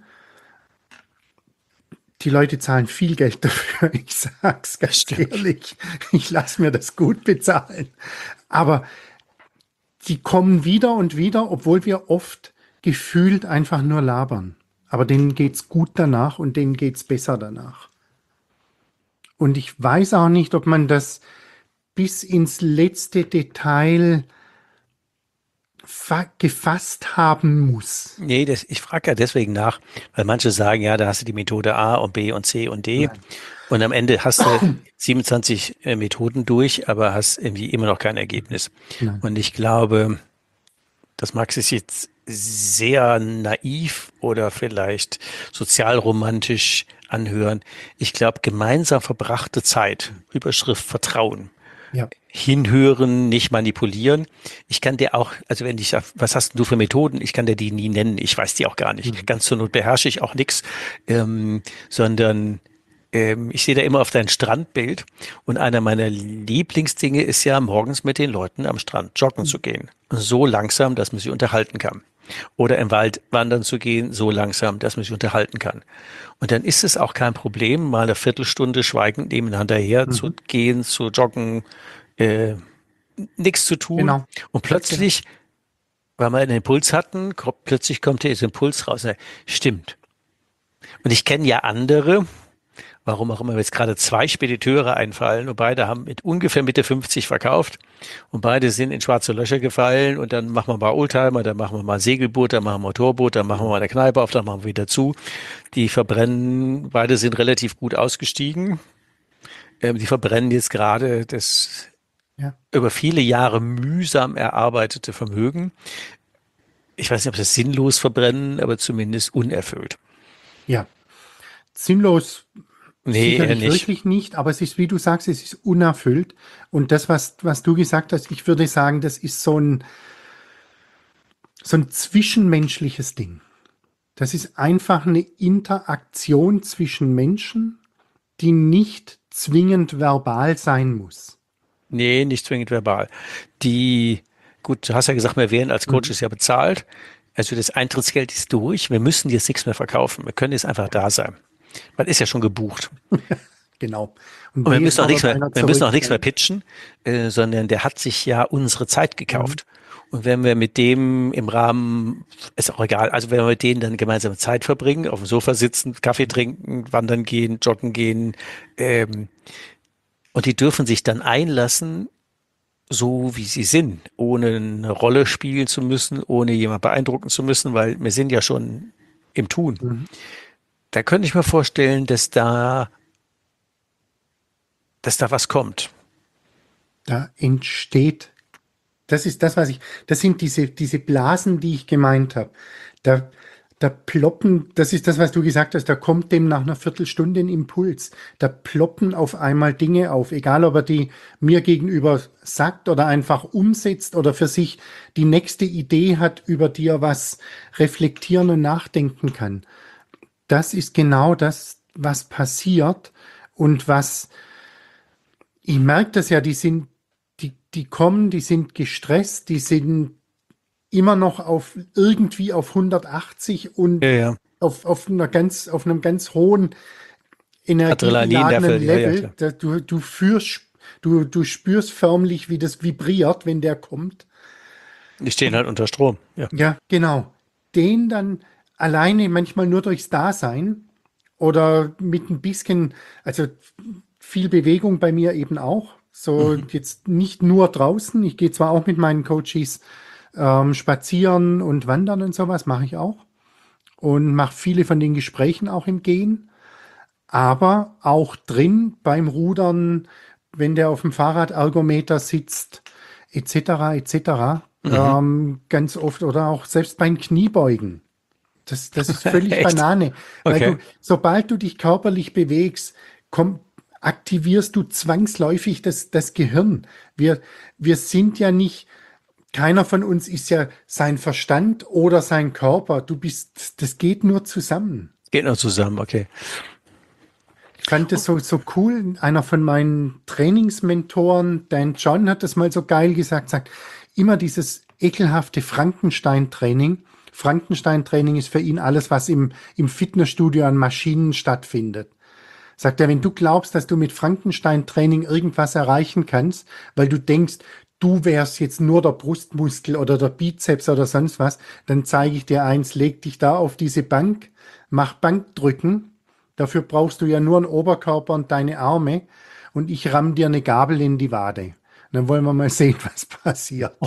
die Leute zahlen viel Geld dafür, ich sag's ganz ehrlich, ich lasse mir das gut bezahlen. Aber die kommen wieder und wieder, obwohl wir oft gefühlt einfach nur labern. Aber denen geht's gut danach und denen geht's besser danach. Und ich weiß auch nicht, ob man das bis ins letzte Detail gefasst haben muss. Nee, ich frage ja deswegen nach, weil manche sagen, ja, da hast du die Methode A und B und C und D. Nein. Und am Ende hast du 27 Methoden durch, aber hast irgendwie immer noch kein Ergebnis. Nein. Und ich glaube, das mag sich jetzt sehr naiv oder vielleicht sozialromantisch anhören. Ich glaube, gemeinsam verbrachte Zeit, Überschrift Vertrauen. Ja. Hinhören, nicht manipulieren. Ich kann dir auch, also wenn ich sage, was hast du für Methoden? Ich kann dir die nie nennen. Ich weiß die auch gar nicht. Ganz zur Not beherrsche ich auch nichts, sondern ich sehe da immer auf dein Strandbild. Und einer meiner Lieblingsdinge ist ja, morgens mit den Leuten am Strand joggen zu gehen. So langsam, dass man sich unterhalten kann. Oder im Wald wandern zu gehen, so langsam, dass man sich unterhalten kann. Und dann ist es auch kein Problem, mal eine Viertelstunde schweigend nebeneinander her zu gehen, zu joggen, nichts zu tun. Genau. Und plötzlich, weil wir einen Impuls hatten, plötzlich kommt der Impuls raus. Stimmt. Und ich kenne ja andere, warum auch immer jetzt gerade 2 Spediteure einfallen und beide haben mit ungefähr Mitte 50 verkauft und beide sind in schwarze Löcher gefallen und dann machen wir mal Oldtimer, dann machen wir mal Segelboot, dann machen wir Motorboot, dann machen wir mal eine Kneipe auf, dann machen wir wieder zu. Die verbrennen, beide sind relativ gut ausgestiegen. Die verbrennen jetzt gerade das über viele Jahre mühsam erarbeitete Vermögen. Ich weiß nicht, ob das sinnlos verbrennen, aber zumindest unerfüllt. Ja, sinnlos Nee, eher Sicherlich nicht. wirklich nicht, aber es ist, wie du sagst, es ist unerfüllt. Und das, was du gesagt hast, ich würde sagen, das ist so ein zwischenmenschliches Ding. Das ist einfach eine Interaktion zwischen Menschen, die nicht zwingend verbal sein muss. Nee, nicht zwingend verbal. Die, gut, du hast ja gesagt, wir werden als Mhm. Coaches ja bezahlt. Also das Eintrittsgeld ist durch. Wir müssen jetzt nichts mehr verkaufen. Wir können jetzt einfach da sein. Man ist ja schon gebucht. Genau. Und Und wehe, es fordert einer wir müssen auch zurück. nichts mehr pitchen, sondern der hat sich ja unsere Zeit Mhm. gekauft. Und wenn wir mit dem im Rahmen, ist auch egal, also wenn wir mit denen dann gemeinsam Zeit verbringen, auf dem Sofa sitzen, Kaffee trinken, wandern gehen, joggen gehen, ähm, und die dürfen sich dann einlassen, so wie sie sind, ohne eine Rolle spielen zu müssen, ohne jemand beeindrucken zu müssen, weil wir sind ja schon im Tun. Mhm. Da könnte ich mir vorstellen, dass da was kommt. Da entsteht, das ist das, das sind diese Blasen, die ich gemeint habe. Da, da ploppen, das ist das, was du gesagt hast, da kommt dem nach einer Viertelstunde ein Impuls. Da ploppen auf einmal Dinge auf, egal ob er die mir gegenüber sagt oder einfach umsetzt oder für sich die nächste Idee hat, über die er was reflektieren und nachdenken kann. Das ist genau das, was passiert und was, ich merke das ja, die kommen, die sind gestresst, die sind immer noch irgendwie auf 180 Ja, und ja. auf einem ganz hohen Adrenalin energiegeladenen dafür, ja, ja, Level. klar. Du spürst förmlich, wie das vibriert, wenn der kommt. Die stehen halt unter Strom. Ja. Ja, genau. Den dann alleine manchmal nur durchs Dasein oder mit ein bisschen, also viel Bewegung bei mir eben auch. So Mhm. jetzt nicht nur draußen. Ich gehe zwar auch mit meinen Coaches spazieren und wandern und sowas, mache ich auch. Und mache viele von den Gesprächen auch im Gehen. Aber auch drin beim Rudern, wenn der auf dem Fahrradergometer sitzt, etc., etc., Mhm. ganz oft oder auch selbst beim Kniebeugen. Das ist völlig Echt? Banane, weil Okay. sobald du dich körperlich bewegst, komm, aktivierst du zwangsläufig das Gehirn. Wir sind ja nicht, keiner von uns ist ja sein Verstand oder sein Körper. Das geht nur zusammen. Geht noch zusammen, okay. Ich fand das so cool. Einer von meinen Trainingsmentoren, Dan John, hat das mal so geil gesagt, sagt, immer dieses ekelhafte Frankenstein-Training. Frankenstein-Training ist für ihn alles, was im Fitnessstudio an Maschinen stattfindet. Sagt er, wenn du glaubst, dass du mit Frankenstein-Training irgendwas erreichen kannst, weil du denkst, du wärst jetzt nur der Brustmuskel oder der Bizeps oder sonst was, dann zeige ich dir eins, leg dich da auf diese Bank, mach Bankdrücken. Dafür brauchst du ja nur einen Oberkörper und deine Arme und ich ramm dir eine Gabel in die Wade. Dann wollen wir mal sehen, was passiert.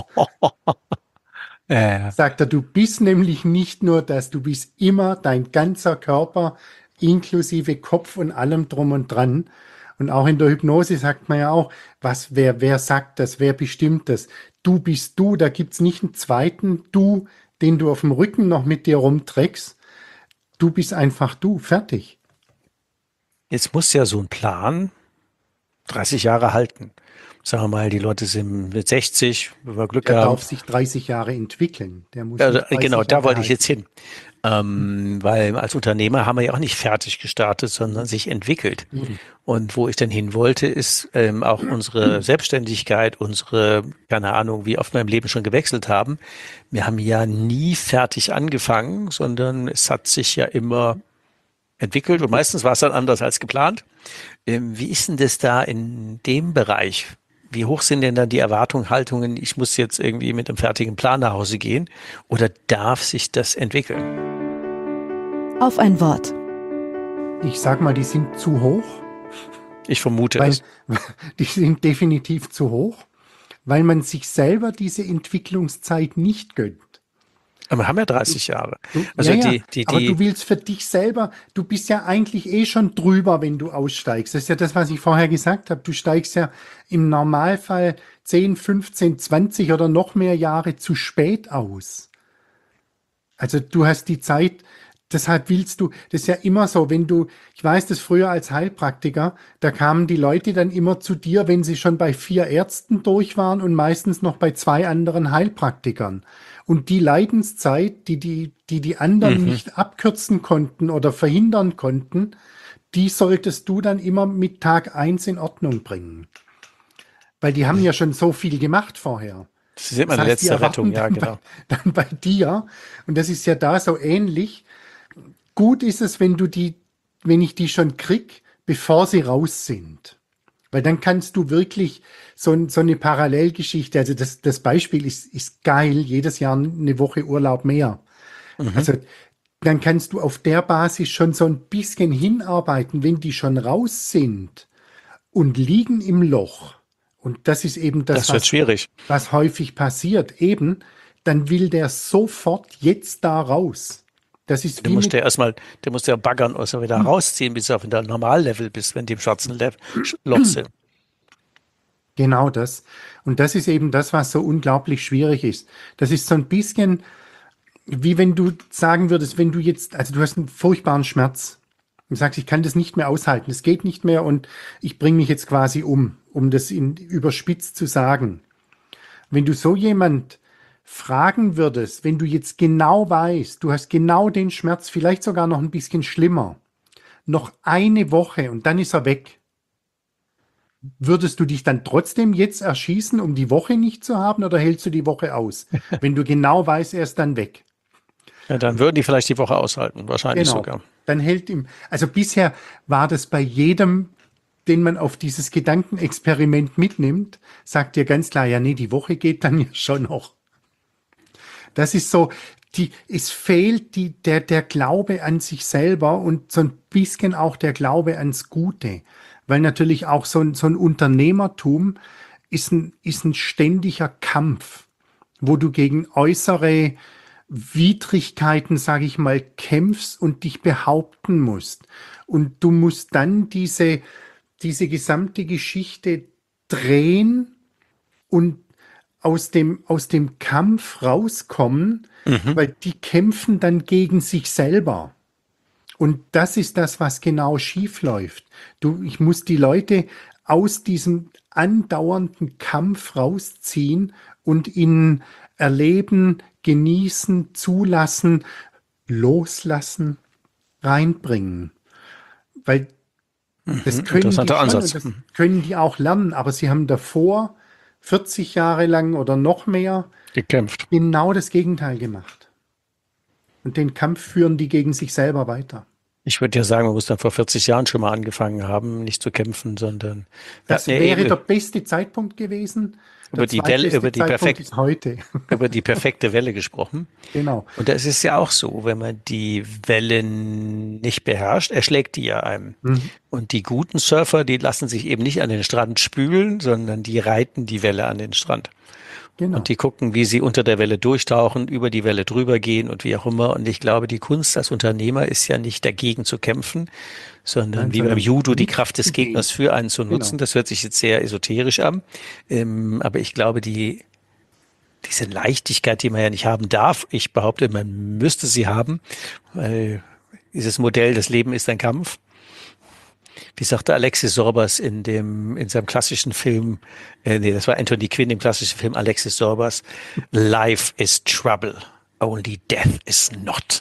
Ja, Sagt er, du bist nämlich nicht nur das, du bist immer dein ganzer Körper inklusive Kopf und allem drum und dran. Und auch in der Hypnose sagt man ja auch, wer sagt das, wer bestimmt das? Du bist du, da gibt's nicht einen zweiten Du, den du auf dem Rücken noch mit dir rumträgst. Du bist einfach du, fertig. jetzt muss ja so ein Plan 30 Jahre halten. Sagen wir mal, die Leute sind mit 60, wenn wir Glück Der haben. darf sich 30 Jahre entwickeln. Der muss Also, nicht genau, 30 da Jahre wollte ich jetzt halten. hin. Weil als Unternehmer haben wir ja auch nicht fertig gestartet, sondern sich entwickelt. Eben. Und wo ich dann hin wollte, ist auch unsere Selbstständigkeit, keine Ahnung, wie oft wir im Leben schon gewechselt haben. Wir haben ja nie fertig angefangen, sondern es hat sich ja immer entwickelt und meistens war es dann anders als geplant. Wie ist denn das da in dem Bereich? Wie hoch sind denn dann die Erwartungen, Haltungen? Ich muss jetzt irgendwie mit einem fertigen Plan nach Hause gehen oder darf sich das entwickeln? Auf ein Wort. Ich sag mal, die sind zu hoch, Ich vermute weil es. die sind definitiv zu hoch, weil man sich selber diese Entwicklungszeit nicht gönnt. Aber wir haben ja 30 Jahre. Ja, Also ja, aber du willst für dich selber, du bist ja eigentlich eh schon drüber, wenn du aussteigst. Das ist ja das, was ich vorher gesagt habe. Du steigst ja im Normalfall 10, 15, 20 oder noch mehr Jahre zu spät aus. Also du hast die Zeit, deshalb willst du, das ist ja immer so, ich weiß das früher als Heilpraktiker, da kamen die Leute dann immer zu dir, wenn sie schon bei 4 Ärzten durch waren und meistens noch bei 2 anderen Heilpraktikern. Und die Leidenszeit, die anderen nicht abkürzen konnten oder verhindern konnten, die solltest du dann immer mit Tag 1 in Ordnung bringen. Weil die haben ja schon so viel gemacht vorher. Das ist immer Das die heißt, die letzte Rettung, erwarten ja, genau. dann bei dir. Und das ist ja da so ähnlich. Gut ist es, wenn ich die schon krieg, bevor sie raus sind. Weil dann kannst du wirklich so eine Parallelgeschichte, also das Beispiel ist geil, jedes Jahr eine Woche Urlaub mehr. Also dann kannst du auf der Basis schon so ein bisschen hinarbeiten, wenn die schon raus sind und liegen im Loch. Und das ist eben Das wird schwierig. was häufig passiert. Eben, dann will der sofort jetzt da raus. Das ist Der wie muss mit, der muss ja baggern, also wieder rausziehen, bis du auf dem Normallevel bist, wenn die im schwarzen Loch sind. genau das. Und das ist eben das, was so unglaublich schwierig ist. Das ist so ein bisschen wie wenn du sagen würdest, wenn du jetzt, also du hast einen furchtbaren Schmerz und sagst, ich kann das nicht mehr aushalten, es geht nicht mehr und ich bringe mich jetzt quasi um das überspitzt zu sagen. Wenn du so jemand fragen würdest, wenn du jetzt genau weißt, du hast genau den Schmerz, vielleicht sogar noch ein bisschen schlimmer, noch eine Woche und dann ist er weg. Würdest du dich dann trotzdem jetzt erschießen, um die Woche nicht zu haben, oder hältst du die Woche aus? Wenn du genau weißt, er ist dann weg. Ja, dann würden die vielleicht die Woche aushalten, wahrscheinlich Genau. sogar. Dann hält ihm, also bisher war das bei jedem, den man auf dieses Gedankenexperiment mitnimmt, sagt dir ganz klar, ja, nee, die Woche geht dann ja schon noch. Das ist so, es fehlt der Glaube an sich selber und so ein bisschen auch der Glaube ans Gute. Weil natürlich auch so ein Unternehmertum ist ein ständiger Kampf, wo du gegen äußere Widrigkeiten, sage ich mal, kämpfst und dich behaupten musst. Und du musst dann diese gesamte Geschichte drehen und aus dem Kampf rauskommen, weil die kämpfen dann gegen sich selber. Und das ist das, was genau schief läuft. Ich muss die Leute aus diesem andauernden Kampf rausziehen und in Erleben, Genießen, Zulassen, Loslassen reinbringen. Weil das können die interessanter schon Ansatz. und das können die auch lernen, aber sie haben davor 40 Jahre lang oder noch mehr Gekämpft. genau das Gegenteil gemacht. Und den Kampf führen die gegen sich selber weiter. Ich würde ja sagen, man muss dann vor 40 Jahren schon mal angefangen haben, nicht zu kämpfen, sondern Das wäre der beste Zeitpunkt gewesen. über die Welle, über die ist heute. über die perfekte Welle gesprochen. Genau. Und das ist ja auch so, wenn man die Wellen nicht beherrscht, erschlägt die ja einem. Und die guten Surfer, die lassen sich eben nicht an den Strand spülen, sondern die reiten die Welle an den Strand. Genau. Und die gucken, wie sie unter der Welle durchtauchen, über die Welle drüber gehen und wie auch immer. Und ich glaube, die Kunst als Unternehmer ist ja nicht dagegen zu kämpfen, sondern wie beim Judo die Kraft des Gegners für einen zu nutzen. Genau. Das hört sich jetzt sehr esoterisch an. Aber ich glaube, diese Leichtigkeit, die man ja nicht haben darf, ich behaupte, man müsste sie haben, weil dieses Modell, das Leben ist ein Kampf. Wie sagte Alexis Sorbas in seinem klassischen Film, das war Anthony Quinn im klassischen Film Alexis Sorbas, Life is trouble, only death is not.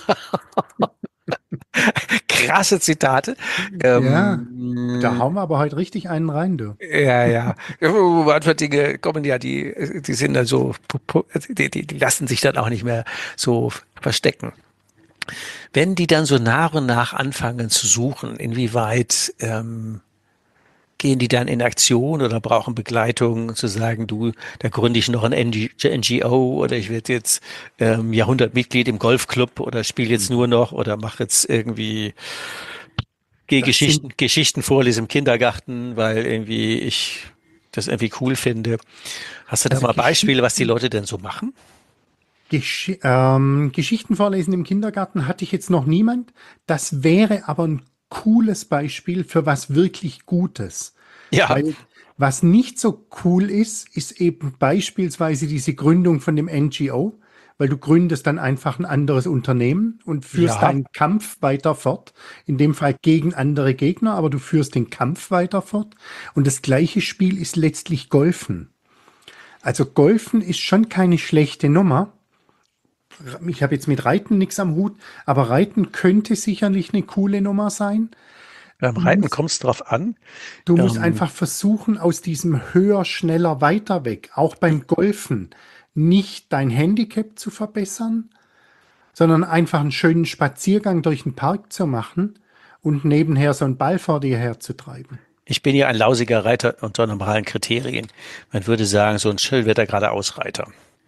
Krasse Zitate. Ja, da hauen wir aber heute richtig einen rein, du. Ja. Manchmal Dinge kommen ja, die sind dann so, die lassen sich dann auch nicht mehr so verstecken. Wenn die dann so nach und nach anfangen zu suchen, inwieweit gehen die dann in Aktion oder brauchen Begleitung, zu sagen, da gründe ich noch ein NGO oder ich werde jetzt Jahrhundertmitglied im Golfclub oder spiele jetzt nur noch oder mache jetzt irgendwie gehe Geschichten vorlese im Kindergarten, weil irgendwie ich das irgendwie cool finde. Hast du da mal Beispiele, was die Leute denn so machen? Geschichten vorlesen im Kindergarten hatte ich jetzt noch niemand. Das wäre aber ein cooles Beispiel für was wirklich Gutes. Ja. Weil was nicht so cool ist eben beispielsweise diese Gründung von dem NGO, weil du gründest dann einfach ein anderes Unternehmen und führst Ja, deinen Kampf weiter fort. In dem Fall gegen andere Gegner, aber du führst den Kampf weiter fort. Und das gleiche Spiel ist letztlich Golfen. Also Golfen ist schon keine schlechte Nummer. Ich habe jetzt mit Reiten nichts am Hut, aber Reiten könnte sicherlich eine coole Nummer sein. beim Du Reiten musst, kommt es drauf an. du musst Ähm, einfach versuchen, aus diesem höher, schneller, weiter weg, auch beim Golfen, nicht dein Handicap zu verbessern, sondern einfach einen schönen Spaziergang durch den Park zu machen und nebenher so einen Ball vor dir herzutreiben. Ich bin ja ein lausiger Reiter unter normalen Kriterien. Man würde sagen, so ein Schillwetter geradeausreiter.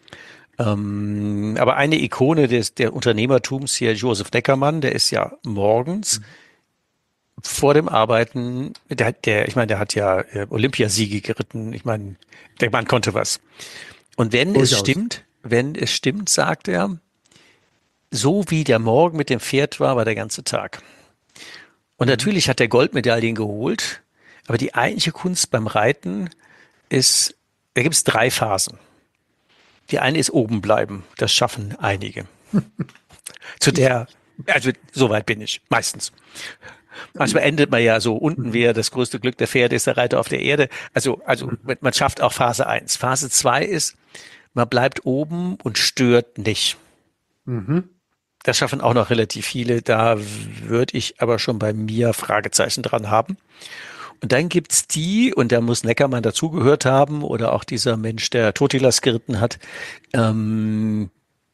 Aber eine Ikone der Unternehmertums hier, Josef Neckermann, der ist ja morgens vor dem Arbeiten, ich meine, der hat ja Olympiasiege geritten. Ich meine, der Mann konnte was. Und Durchaus. wenn es stimmt, sagt er, so wie der Morgen mit dem Pferd war der ganze Tag. Und Mhm. natürlich hat er Goldmedaillen geholt, aber die eigentliche Kunst beim Reiten ist, da gibt es 3 Phasen. Die eine ist oben bleiben. Das schaffen einige. Ich, Also so weit bin ich, meistens. Manchmal endet man ja so, unten mhm. wäre das größte Glück der Pferde, ist der Reiter auf der Erde. Also Mhm. man schafft auch Phase 1. Phase 2 ist, man bleibt oben und stört nicht. Mhm. Das schaffen auch noch relativ viele. Da würde ich aber schon bei mir Fragezeichen dran haben. Und dann gibt's die, und da muss Neckermann dazugehört haben, oder auch dieser Mensch, der Totilas geritten hat, ähm,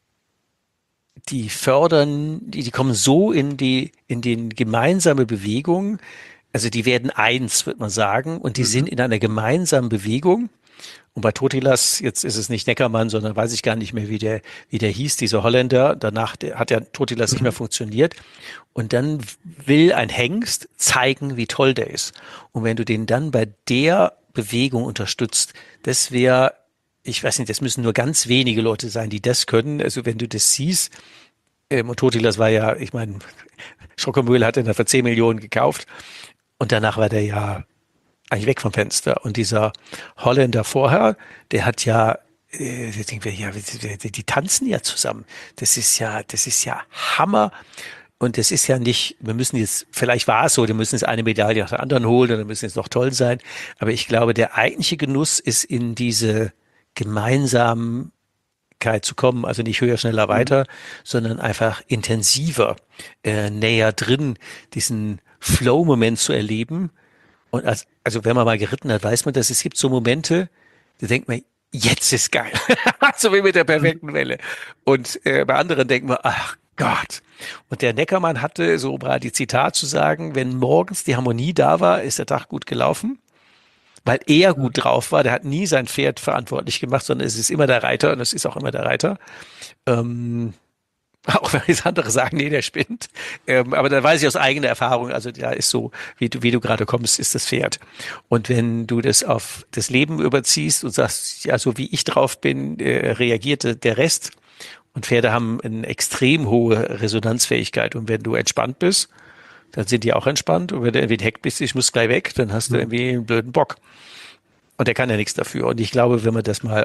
die kommen so in den gemeinsame Bewegung, also die werden eins, würde man sagen, und die sind Mhm. in einer gemeinsamen Bewegung. Und bei Totilas, jetzt ist es nicht Neckermann, sondern weiß ich gar nicht mehr, wie der hieß, dieser Holländer. Danach hat ja Totilas nicht mehr Mhm. funktioniert. Und dann will ein Hengst zeigen, wie toll der ist. Und wenn du den dann bei der Bewegung unterstützt, das wäre, ich weiß nicht, das müssen nur ganz wenige Leute sein, die das können. Also wenn du das siehst, und Totilas war ja, ich meine, Schockermühle hat ihn für 10 Millionen gekauft. Und danach war der ja eigentlich weg vom Fenster. Und dieser Holländer vorher, der hat ja, da denken wir, ja, die tanzen ja zusammen. Das ist ja Hammer. Und das ist ja nicht, wir müssen jetzt, vielleicht war es so, wir müssen jetzt eine Medaille nach der anderen holen und dann müssen jetzt noch toll sein. Aber ich glaube, der eigentliche Genuss ist in diese Gemeinsamkeit zu kommen, also nicht höher, schneller, Mhm. weiter, sondern einfach intensiver, näher drin, diesen Flow-Moment zu erleben. Und also wenn man mal geritten hat, weiß man, dass es gibt so Momente, da denkt man, jetzt ist geil. So wie mit der Mhm. perfekten Welle. Und bei anderen denkt man, ach Gott. Und der Neckermann hatte, so war die Zitat zu sagen, wenn morgens die Harmonie da war, ist der Tag gut gelaufen, weil er Mhm. gut drauf war. Der hat nie sein Pferd verantwortlich gemacht, sondern es ist immer der Reiter und es ist auch immer der Reiter. Ähm, Auch wenn jetzt andere sagen, nee, der spinnt. Aber da weiß ich aus eigener Erfahrung, also da ist so, wie du gerade kommst, ist das Pferd. Und wenn du das auf das Leben überziehst und sagst, ja, so wie ich drauf bin, reagierte der Rest. Und Pferde haben eine extrem hohe Resonanzfähigkeit. Und wenn du entspannt bist, dann sind die auch entspannt. Und wenn du irgendwie heckt bist, ich muss gleich weg, dann hast du Mhm. irgendwie einen blöden Bock. Und der kann ja nichts dafür. Und ich glaube, wenn man das mal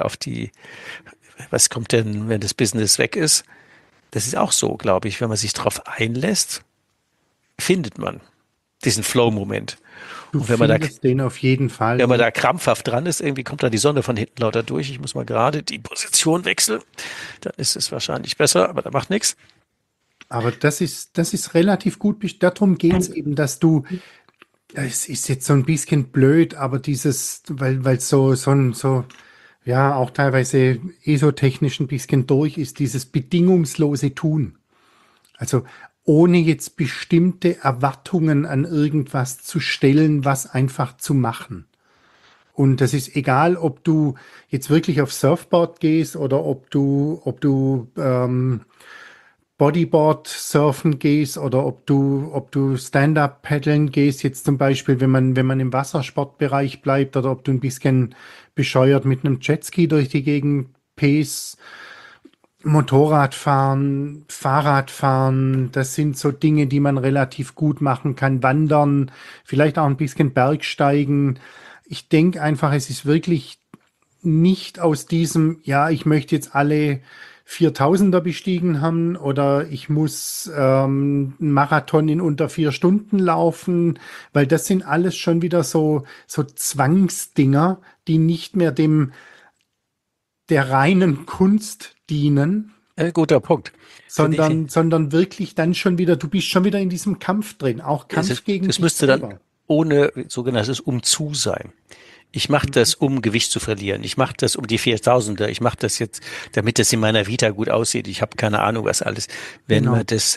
was kommt denn, wenn das Business weg ist? Das ist auch so, glaube ich. Wenn man sich darauf einlässt, findet man diesen Flow-Moment. Du Und findest den auf jeden Fall. wenn man Und da krampfhaft dran ist, irgendwie kommt da die Sonne von hinten lauter durch. Ich muss mal gerade die Position wechseln. Dann ist es wahrscheinlich besser, aber da macht nichts. aber das ist relativ gut. Darum geht es eben, dass du, es ist jetzt so ein bisschen blöd, aber weil so, ja, auch teilweise esotechnisch ein bisschen durch ist, dieses bedingungslose Tun. Also ohne jetzt bestimmte Erwartungen an irgendwas zu stellen, was einfach zu machen. Und das ist egal, ob du jetzt wirklich auf Surfboard gehst oder ob du Bodyboard surfen gehst oder ob du Stand-up paddeln gehst, jetzt zum Beispiel, wenn man im Wassersportbereich bleibt oder ob du ein bisschen bescheuert mit einem Jetski durch die Gegend pest. Motorradfahren, Fahrradfahren, das sind so Dinge, die man relativ gut machen kann. Wandern, vielleicht auch ein bisschen Bergsteigen. Ich denke einfach, es ist wirklich nicht aus diesem, ja, ich möchte jetzt alle 4000er bestiegen haben oder ich muss einen Marathon in unter 4 Stunden laufen, weil das sind alles schon wieder so Zwangsdinger, die nicht mehr der reinen Kunst dienen, Guter Punkt. sondern wirklich dann schon wieder, du bist schon wieder in diesem Kampf drin, auch Kampf gegen Das dich müsste selber. dann ohne sogenanntes Umzu sein. Ich mache das, um Gewicht zu verlieren. Ich mache das um die 4000er. Ich mache das jetzt, damit es in meiner Vita gut aussieht. Ich habe keine Ahnung, was alles. Wenn Genau. man das,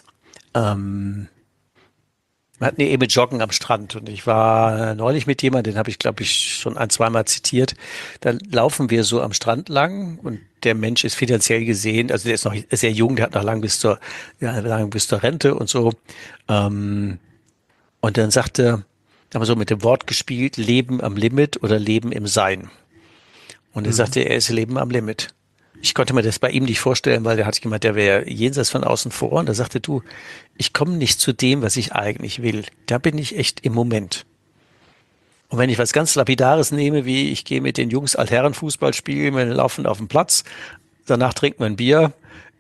wir hatten eben Joggen am Strand und ich war neulich mit jemandem, den habe ich, glaube ich, schon ein, zweimal zitiert. Da laufen wir so am Strand lang und der Mensch ist finanziell gesehen, also der ist noch sehr jung, der hat noch lang bis zur Rente und so. Und dann sagte, haben wir so mit dem Wort gespielt, Leben am Limit oder Leben im Sein. Und er sagte, er ist Leben am Limit. Ich konnte mir das bei ihm nicht vorstellen, weil der hat gemeint, der wäre jenseits von außen vor. Und er sagte, du, ich komme nicht zu dem, was ich eigentlich will. Da bin ich echt im Moment. Und wenn ich was ganz Lapidares nehme, wie ich gehe mit den Jungs Altherrenfußball spielen, wir laufen auf dem Platz, danach trinken wir ein Bier,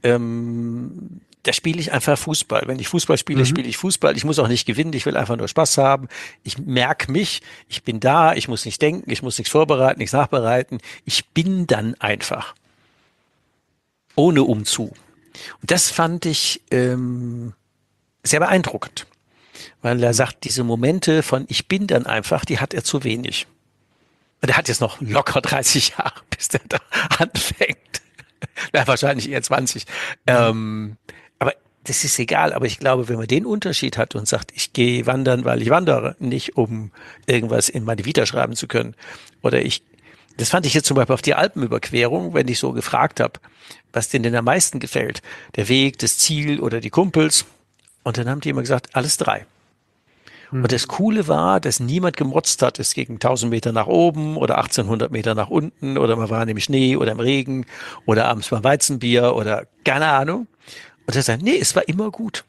da spiele ich einfach Fußball. Wenn ich Fußball spiele, spiele ich Fußball. Ich muss auch nicht gewinnen, ich will einfach nur Spaß haben. Ich merke mich, ich bin da, ich muss nicht denken, ich muss nichts vorbereiten, nichts nachbereiten. Ich bin dann einfach. Ohne Umzu. Und das fand ich sehr beeindruckend. Weil er sagt, diese Momente von ich bin dann einfach, die hat er zu wenig. Und er hat jetzt noch locker 30 Jahre, bis der da anfängt. Ja, wahrscheinlich eher 20. Aber das ist egal. Aber ich glaube, wenn man den Unterschied hat und sagt, ich gehe wandern, weil ich wandere, nicht um irgendwas in meine Vita schreiben zu können. Oder das fand ich jetzt zum Beispiel auf die Alpenüberquerung, wenn ich so gefragt habe, was denen denn am meisten gefällt. Der Weg, das Ziel oder die Kumpels. Und dann haben die immer gesagt, alles 3. Und das Coole war, dass niemand gemotzt hat, es ging 1000 Meter nach oben oder 1800 Meter nach unten oder man war im Schnee oder im Regen oder abends beim Weizenbier oder keine Ahnung. Und er sagt, nee, es war immer gut.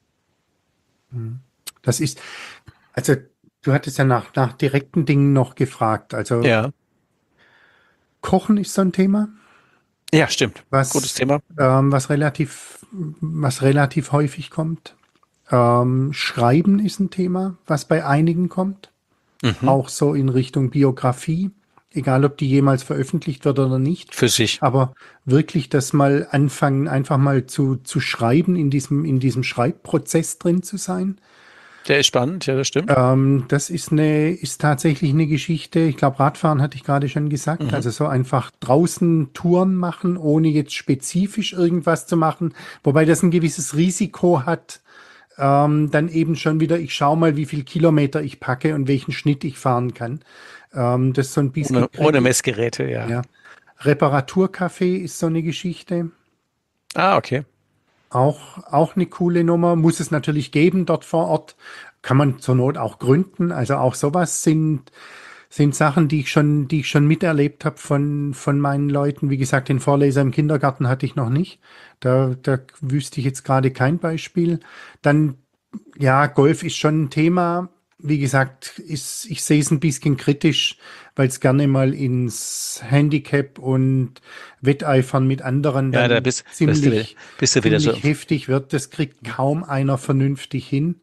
Das ist, also du hattest ja nach direkten Dingen noch gefragt. Also Ja, Kochen ist so ein Thema, ja, stimmt. Gutes was, Thema. was relativ häufig kommt. Schreiben ist ein Thema, was bei einigen kommt. Auch so in Richtung Biografie, egal ob die jemals veröffentlicht wird oder nicht. Für sich. Aber wirklich das mal anfangen, einfach mal zu schreiben, in diesem Schreibprozess drin zu sein. Der ist spannend, ja, das stimmt. Das ist tatsächlich eine Geschichte. Ich glaube, Radfahren hatte ich gerade schon gesagt. Also so einfach draußen Touren machen, ohne jetzt spezifisch irgendwas zu machen. Wobei das ein gewisses Risiko hat. Dann eben schon wieder, ich schaue mal, wie viel Kilometer ich packe und welchen Schnitt ich fahren kann. Das ist so ein bisschen Ohne Messgeräte, ja. ja. Reparaturcafé ist so eine Geschichte. Ah, okay. Auch eine coole Nummer. Muss es natürlich geben dort vor Ort. Kann man zur Not auch gründen. Also auch sowas sind Sachen, die ich schon miterlebt habe von meinen Leuten. Wie gesagt, den Vorleser im Kindergarten hatte ich noch nicht. Da wüsste ich jetzt gerade kein Beispiel. Dann, ja, Golf ist schon ein Thema. Wie gesagt, ich sehe es ein bisschen kritisch, weil es gerne mal ins Handicap und Wetteifern mit anderen Ja, dann da bist du wieder so. ziemlich heftig wird. Das kriegt kaum einer vernünftig hin.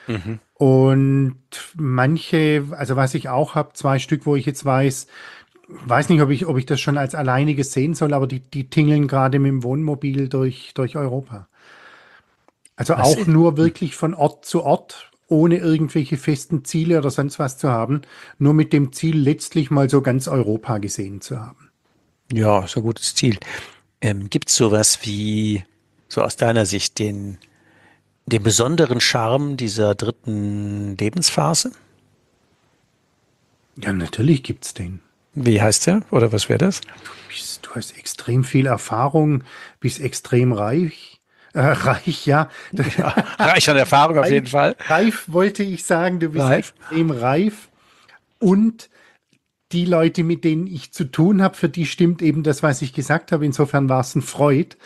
Und manche, also was ich auch habe, 2 Stück, wo ich jetzt weiß nicht, ob ich das schon als alleiniges sehen soll, aber die tingeln gerade mit dem Wohnmobil durch Europa. Also Was auch ist- nur wirklich von Ort zu Ort, ohne irgendwelche festen Ziele oder sonst was zu haben, nur mit dem Ziel, letztlich mal so ganz Europa gesehen zu haben. Ja, ist ein gutes Ziel. Gibt es sowas wie, so aus deiner Sicht, den besonderen Charme dieser 3. Lebensphase? Ja, natürlich gibt's den. Wie heißt der? Oder was wäre das? Du hast extrem viel Erfahrung, bist extrem reich. Reich, ja. Reich an Erfahrung auf jeden Fall. Reif wollte ich sagen, du bist Reif. extrem reif. Und die Leute, mit denen ich zu tun habe, für die stimmt eben das, was ich gesagt habe. Insofern war es ein Freud.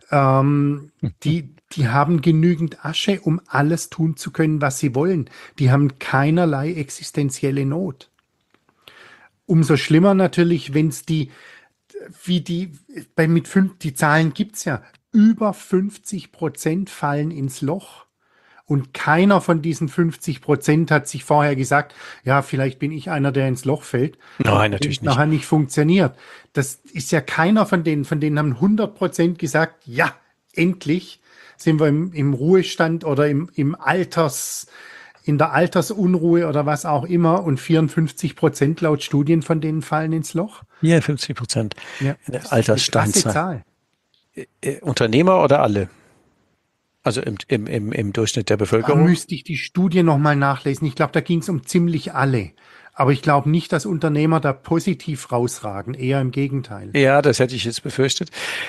Die haben genügend Asche, um alles tun zu können, was sie wollen. Die haben keinerlei existenzielle Not. Umso schlimmer natürlich, wenn es die Zahlen gibt's ja, über 50% fallen ins Loch. Und keiner von diesen 50% hat sich vorher gesagt, ja, vielleicht bin ich einer, der ins Loch fällt. Nein, natürlich nicht. Nachher nicht funktioniert. Das ist ja keiner von denen haben 100% gesagt, ja, endlich sind wir im Ruhestand oder in der Altersunruhe oder was auch immer, und 54% laut Studien von denen fallen ins Loch. Ja, 50% Ja, in der Alterssteinzeit. Zahl. Unternehmer oder alle? Also im Durchschnitt der Da Bevölkerung? müsste ich die Studie nochmal nachlesen. Ich glaube, da ging es um ziemlich alle. Aber ich glaube nicht, dass Unternehmer da positiv rausragen. Eher im Gegenteil. Ja, das hätte ich jetzt befürchtet.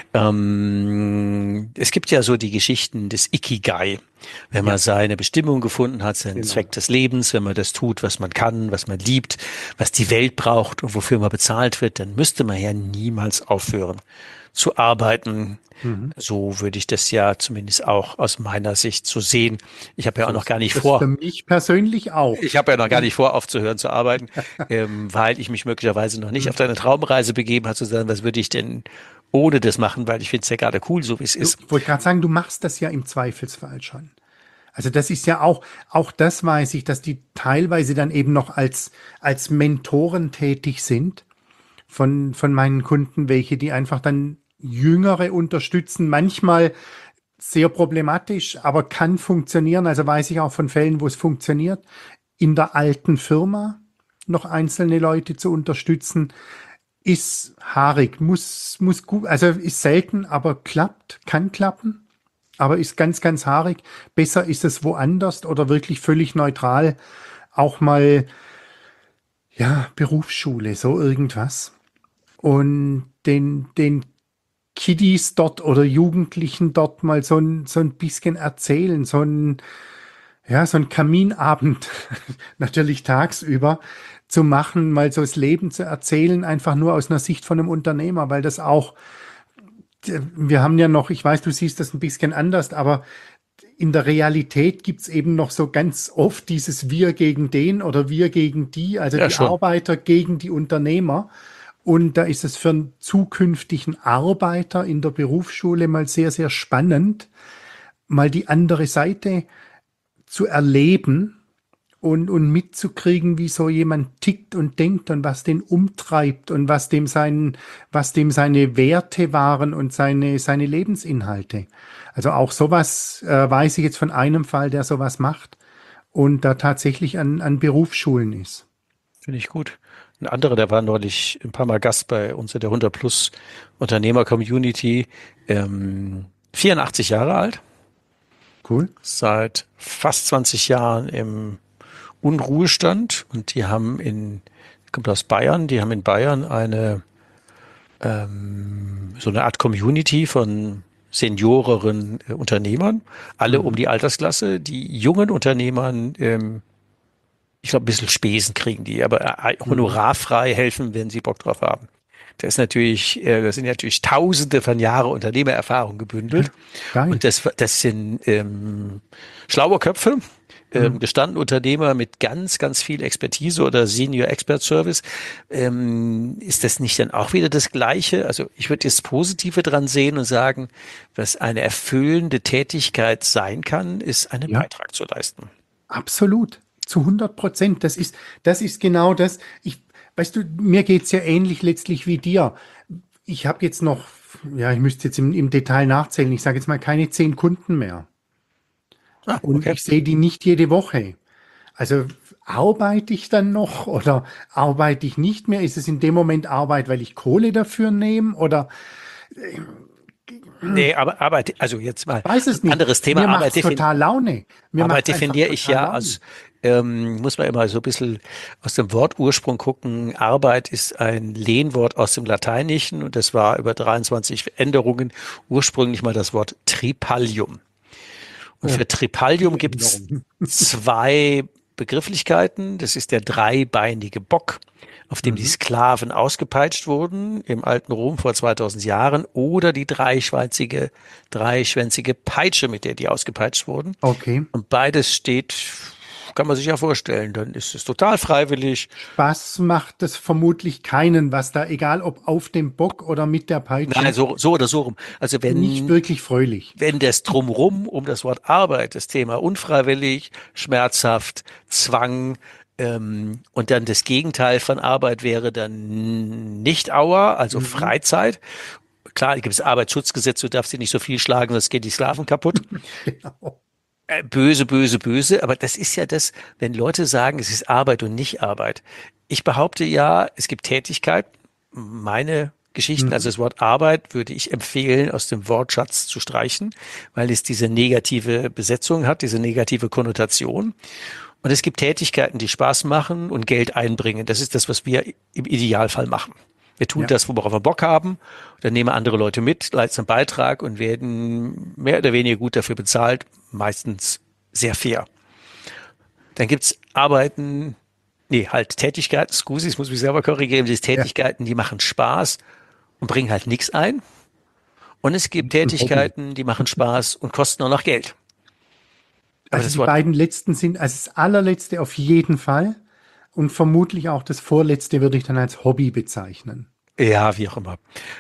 Es gibt ja so die Geschichten des Ikigai, wenn man seine Bestimmung gefunden hat, seinen Zweck des Lebens, wenn man das tut, was man kann, was man liebt, was die Welt braucht und wofür man bezahlt wird, dann müsste man ja niemals aufhören zu arbeiten. So würde ich das ja zumindest auch aus meiner Sicht so sehen. Ich habe ja auch noch gar nicht vor. Für mich persönlich auch. Ich habe ja noch gar nicht vor, aufzuhören zu arbeiten, weil ich mich möglicherweise noch nicht auf eine Traumreise begeben habe, zu sagen, was würde ich denn ohne das machen, weil ich finde es ja gerade cool, so wie es ist. Ich wollte gerade sagen, du machst das ja im Zweifelsfall schon. Also das ist ja auch das weiß ich, dass die teilweise dann eben noch als Mentoren tätig sind von meinen Kunden, welche die einfach dann Jüngere unterstützen, manchmal sehr problematisch, aber kann funktionieren. Also weiß ich auch von Fällen, wo es funktioniert, in der alten Firma noch einzelne Leute zu unterstützen, ist haarig, muss gut, also ist selten, aber kann klappen, aber ist ganz, ganz haarig. Besser ist es woanders oder wirklich völlig neutral, auch mal, ja, Berufsschule, so irgendwas. Und den Kiddies dort oder Jugendlichen dort mal so ein bisschen erzählen, so ein Kaminabend, natürlich tagsüber, zu machen, mal so das Leben zu erzählen, einfach nur aus einer Sicht von einem Unternehmer, weil das auch, wir haben ja noch, ich weiß, du siehst das ein bisschen anders, aber in der Realität gibt's eben noch so ganz oft dieses Wir gegen den oder wir gegen die, also Ja, die schon. Arbeiter gegen die Unternehmer. Und da ist es für einen zukünftigen Arbeiter in der Berufsschule mal sehr, sehr spannend, mal die andere Seite zu erleben und mitzukriegen, wie so jemand tickt und denkt und was den umtreibt und was dem seine Werte waren und seine Lebensinhalte. Also auch sowas weiß ich jetzt von einem Fall, der sowas macht und da tatsächlich an Berufsschulen ist. Finde ich gut. Ein anderer, der war neulich ein paar Mal Gast bei uns in der 100 Plus Unternehmer-Community, 84 Jahre alt, Cool. seit fast 20 Jahren im Unruhestand, und kommt aus Bayern, die haben in Bayern so eine Art Community von senioreren Unternehmern, alle um die Altersklasse, die jungen Unternehmern, ich glaube, ein bisschen Spesen kriegen die, aber honorarfrei helfen, wenn sie Bock drauf haben. Da sind natürlich Tausende von Jahren Unternehmererfahrung gebündelt. Geil. Und das sind schlaue Köpfe, gestandene Unternehmer mit ganz, ganz viel Expertise oder Senior Expert Service. Ist das nicht dann auch wieder das Gleiche? Also ich würde das Positive dran sehen und sagen, was eine erfüllende Tätigkeit sein kann, ist einen Beitrag zu leisten. Absolut. Zu 100%. Das ist genau das. Weißt du, mir geht's ja ähnlich letztlich wie dir. Ich habe jetzt noch, ich müsste jetzt im Detail nachzählen, ich sage jetzt mal keine 10 Kunden mehr. Und ich sehe die nicht jede Woche. Also arbeite ich dann noch oder arbeite ich nicht mehr? Ist es in dem Moment Arbeit, weil ich Kohle dafür nehme oder? Nee, aber also jetzt mal Weiß es ein anderes Thema. Mir macht's total Laune. Arbeit definiere ich ja als, muss man immer so ein bisschen aus dem Wortursprung gucken. Arbeit ist ein Lehnwort aus dem Lateinischen und das war über 23 Änderungen ursprünglich mal das Wort Tripalium. Und für Tripalium gibt es 2 Begrifflichkeiten. Das ist der dreibeinige Bock, auf dem die Sklaven ausgepeitscht wurden im alten Rom vor 2000 Jahren, oder die dreischwänzige Peitsche, mit der die ausgepeitscht wurden. Okay. Und beides steht kann man sich ja vorstellen. Dann ist es total freiwillig. Spaß macht es vermutlich keinen, was da, egal ob auf dem Bock oder mit der Peitsche, Nein, so oder so rum. Also nicht wirklich fröhlich. wenn das Drumherum um das Wort Arbeit, das Thema unfreiwillig, schmerzhaft, Zwang, und dann das Gegenteil von Arbeit wäre dann Nicht-Hour, also Freizeit. Klar, gibt es Arbeitsschutzgesetz, du darfst dir nicht so viel schlagen, sonst gehen die Sklaven kaputt. Genau. Böse, böse, böse. Aber das ist ja das, wenn Leute sagen, es ist Arbeit und nicht Arbeit. Ich behaupte ja, es gibt Tätigkeit. Meine Geschichten, also das Wort Arbeit, würde ich empfehlen, aus dem Wortschatz zu streichen, weil es diese negative Besetzung hat, diese negative Konnotation. Und es gibt Tätigkeiten, die Spaß machen und Geld einbringen. Das ist das, was wir im Idealfall machen. Wir tun das, worauf wir Bock haben. Dann nehmen andere Leute mit, leisten einen Beitrag und werden mehr oder weniger gut dafür bezahlt, meistens sehr fair. Dann gibt's Arbeiten, Tätigkeiten, Scusi, ich muss mich selber korrigieren, das Tätigkeiten, die machen Spaß und bringen halt nichts ein. Und es gibt Tätigkeiten, die machen Spaß und kosten auch noch Geld. Aber Also die beiden letzten sind, also das allerletzte auf jeden Fall und vermutlich auch das vorletzte würde ich dann als Hobby bezeichnen. Ja, wie auch immer.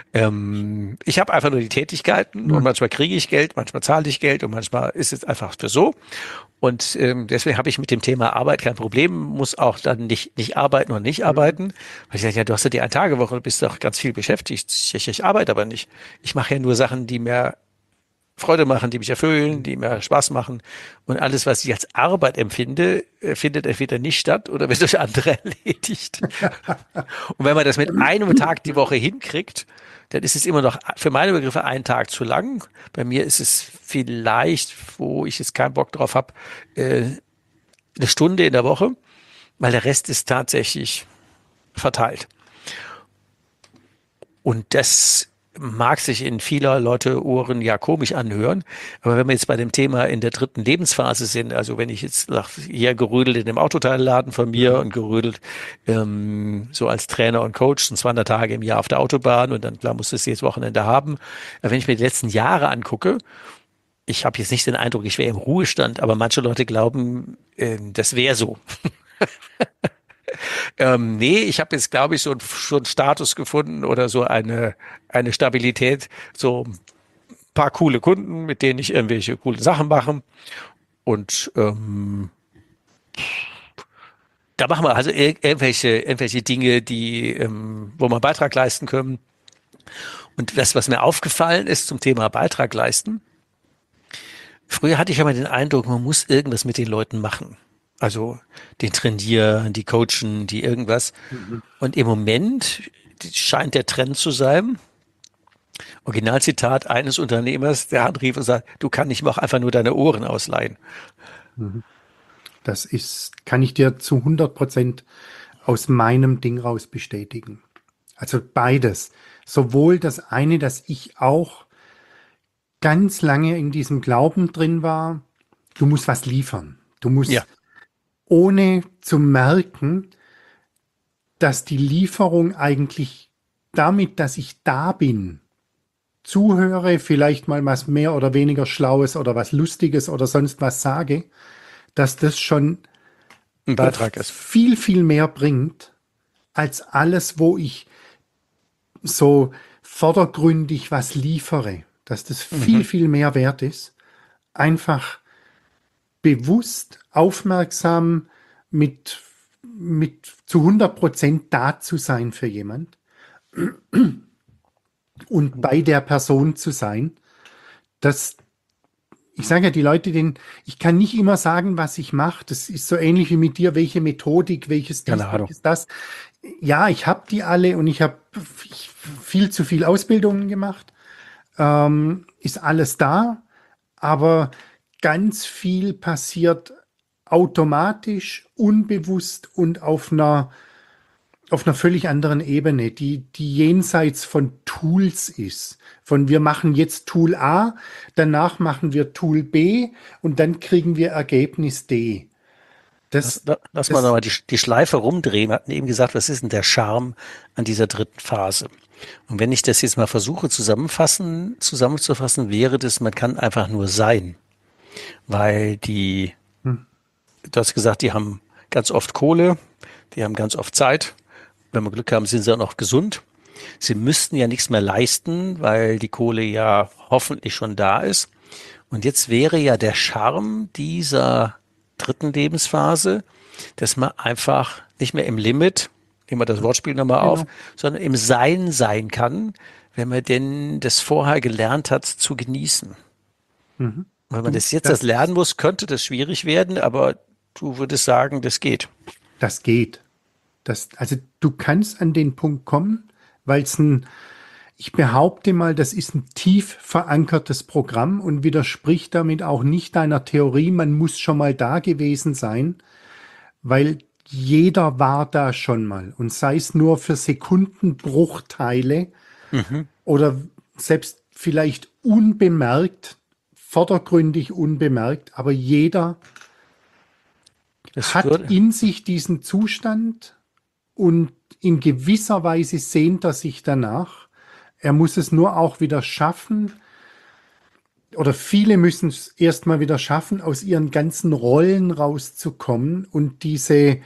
Ich habe einfach nur die Tätigkeiten und manchmal kriege ich Geld, manchmal zahle ich Geld und manchmal ist es einfach für so. Und deswegen habe ich mit dem Thema Arbeit kein Problem, muss auch dann nicht arbeiten oder nicht arbeiten. Weil ich sage, ja, du hast ja die Ein-Tage-Woche, du bist doch ganz viel beschäftigt. Ich arbeite aber nicht. Ich mache ja nur Sachen, die mir Freude machen, die mich erfüllen, die mir Spaß machen. Und alles, was ich als Arbeit empfinde, findet entweder nicht statt oder wird durch andere erledigt. Und wenn man das mit einem Tag die Woche hinkriegt, dann ist es immer noch für meine Begriffe ein Tag zu lang. Bei mir ist es vielleicht, wo ich jetzt keinen Bock drauf habe, eine Stunde in der Woche, weil der Rest ist tatsächlich verteilt. Und das mag sich in vieler Leute Ohren ja komisch anhören, aber wenn wir jetzt bei dem Thema in der dritten Lebensphase sind, also wenn ich jetzt hier gerödelt in dem Autoteilladen von mir und gerödelt so als Trainer und Coach, sind 200 Tage im Jahr auf der Autobahn und dann klar muss das jedes Wochenende haben. Aber wenn ich mir die letzten Jahre angucke, ich habe jetzt nicht den Eindruck, ich wäre im Ruhestand, aber manche Leute glauben, das wäre so. Ich habe jetzt, glaube ich, so einen Status gefunden oder so eine Stabilität, so ein paar coole Kunden, mit denen ich irgendwelche coole Sachen mache. Und da machen wir also irgendwelche Dinge, die, wo wir einen Beitrag leisten können. Und das, was mir aufgefallen ist zum Thema Beitrag leisten, früher hatte ich immer den Eindruck, man muss irgendwas mit den Leuten machen. Also den trainieren, die coachen, die irgendwas. Und im Moment scheint der Trend zu sein, Originalzitat eines Unternehmers, der anrief und sagt, du kannst nicht auch einfach nur deine Ohren ausleihen. Kann ich dir zu 100% aus meinem Ding raus bestätigen. Also beides. Sowohl das eine, dass ich auch ganz lange in diesem Glauben drin war, du musst was liefern. Du musst ohne zu merken, dass die Lieferung eigentlich damit, dass ich da bin, zuhöre, vielleicht mal was mehr oder weniger Schlaues oder was Lustiges oder sonst was sage, dass das schon ein Beitrag ist. Viel, viel mehr bringt, als alles, wo ich so vordergründig was liefere. Dass das viel, viel mehr wert ist. Einfach bewusst, aufmerksam, mit zu 100% da zu sein für jemand und bei der Person zu sein. Ich sage ja, die Leute, ich kann nicht immer sagen, was ich mache. Das ist so ähnlich wie mit dir, welche Methodik, welches das. Ja, ich habe die alle und ich habe viel zu viel Ausbildungen gemacht. Ist alles da, aber ganz viel passiert automatisch, unbewusst und auf einer völlig anderen Ebene, die jenseits von Tools ist. Von wir machen jetzt Tool A, danach machen wir Tool B und dann kriegen wir Ergebnis D. Lass mal nochmal die Schleife rumdrehen. Wir hatten eben gesagt, was ist denn der Charme an dieser dritten Phase? Und wenn ich das jetzt mal versuche zusammenzufassen, wäre das, man kann einfach nur sein. Weil du hast gesagt, die haben ganz oft Kohle, die haben ganz oft Zeit. Wenn wir Glück haben, sind sie auch noch gesund. Sie müssten ja nichts mehr leisten, weil die Kohle ja hoffentlich schon da ist. Und jetzt wäre ja der Charme dieser dritten Lebensphase, dass man einfach nicht mehr im Limit, nehmen wir das Wortspiel nochmal auf, sondern im Sein sein kann, wenn man denn das vorher gelernt hat zu genießen. Mhm. Wenn man das jetzt lernen muss, könnte das schwierig werden, aber du würdest sagen, das geht. Das geht. Also du kannst an den Punkt kommen, weil ich behaupte mal, das ist ein tief verankertes Programm und widerspricht damit auch nicht deiner Theorie, man muss schon mal da gewesen sein, weil jeder war da schon mal und sei es nur für Sekundenbruchteile oder selbst vielleicht unbemerkt, vordergründig unbemerkt, aber jeder hat in sich diesen Zustand und in gewisser Weise sehnt er sich danach. Er muss es nur auch wieder schaffen, oder viele müssen es erstmal wieder schaffen, aus ihren ganzen Rollen rauszukommen und diese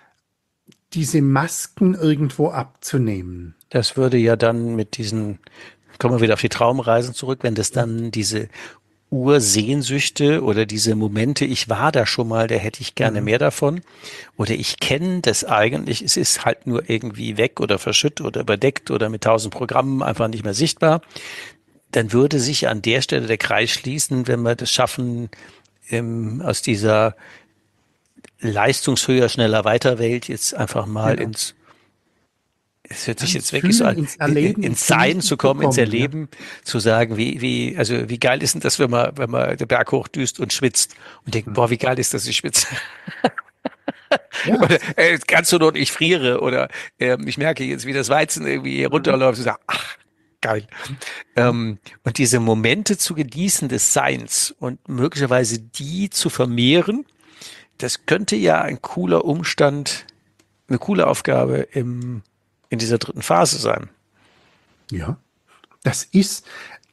Masken irgendwo abzunehmen. Das würde ja dann mit kommen wir wieder auf die Traumreisen zurück, wenn das dann diese Ursehnsüchte oder diese Momente, ich war da schon mal, da hätte ich gerne mehr davon. Oder ich kenne das eigentlich, es ist halt nur irgendwie weg oder verschüttet oder überdeckt oder mit 1000 Programmen einfach nicht mehr sichtbar. Dann würde sich an der Stelle der Kreis schließen, wenn wir das schaffen, aus dieser leistungshöher, schneller, weiter Welt jetzt einfach mal es hört sich jetzt wirklich so an, ins Sein zu kommen, ins Erleben, zu sagen, wie geil ist denn das, wenn man den Berg hochdüst und schwitzt und denkt, boah, wie geil ist das, ich schwitze. Ja. Oder ganz so not, ich friere oder ich merke jetzt, wie das Weizen irgendwie hier runterläuft und sage, ach, geil. Und diese Momente zu genießen des Seins und möglicherweise die zu vermehren, das könnte ja ein cooler Umstand, eine coole Aufgabe in dieser dritten Phase sein. Ja, das ist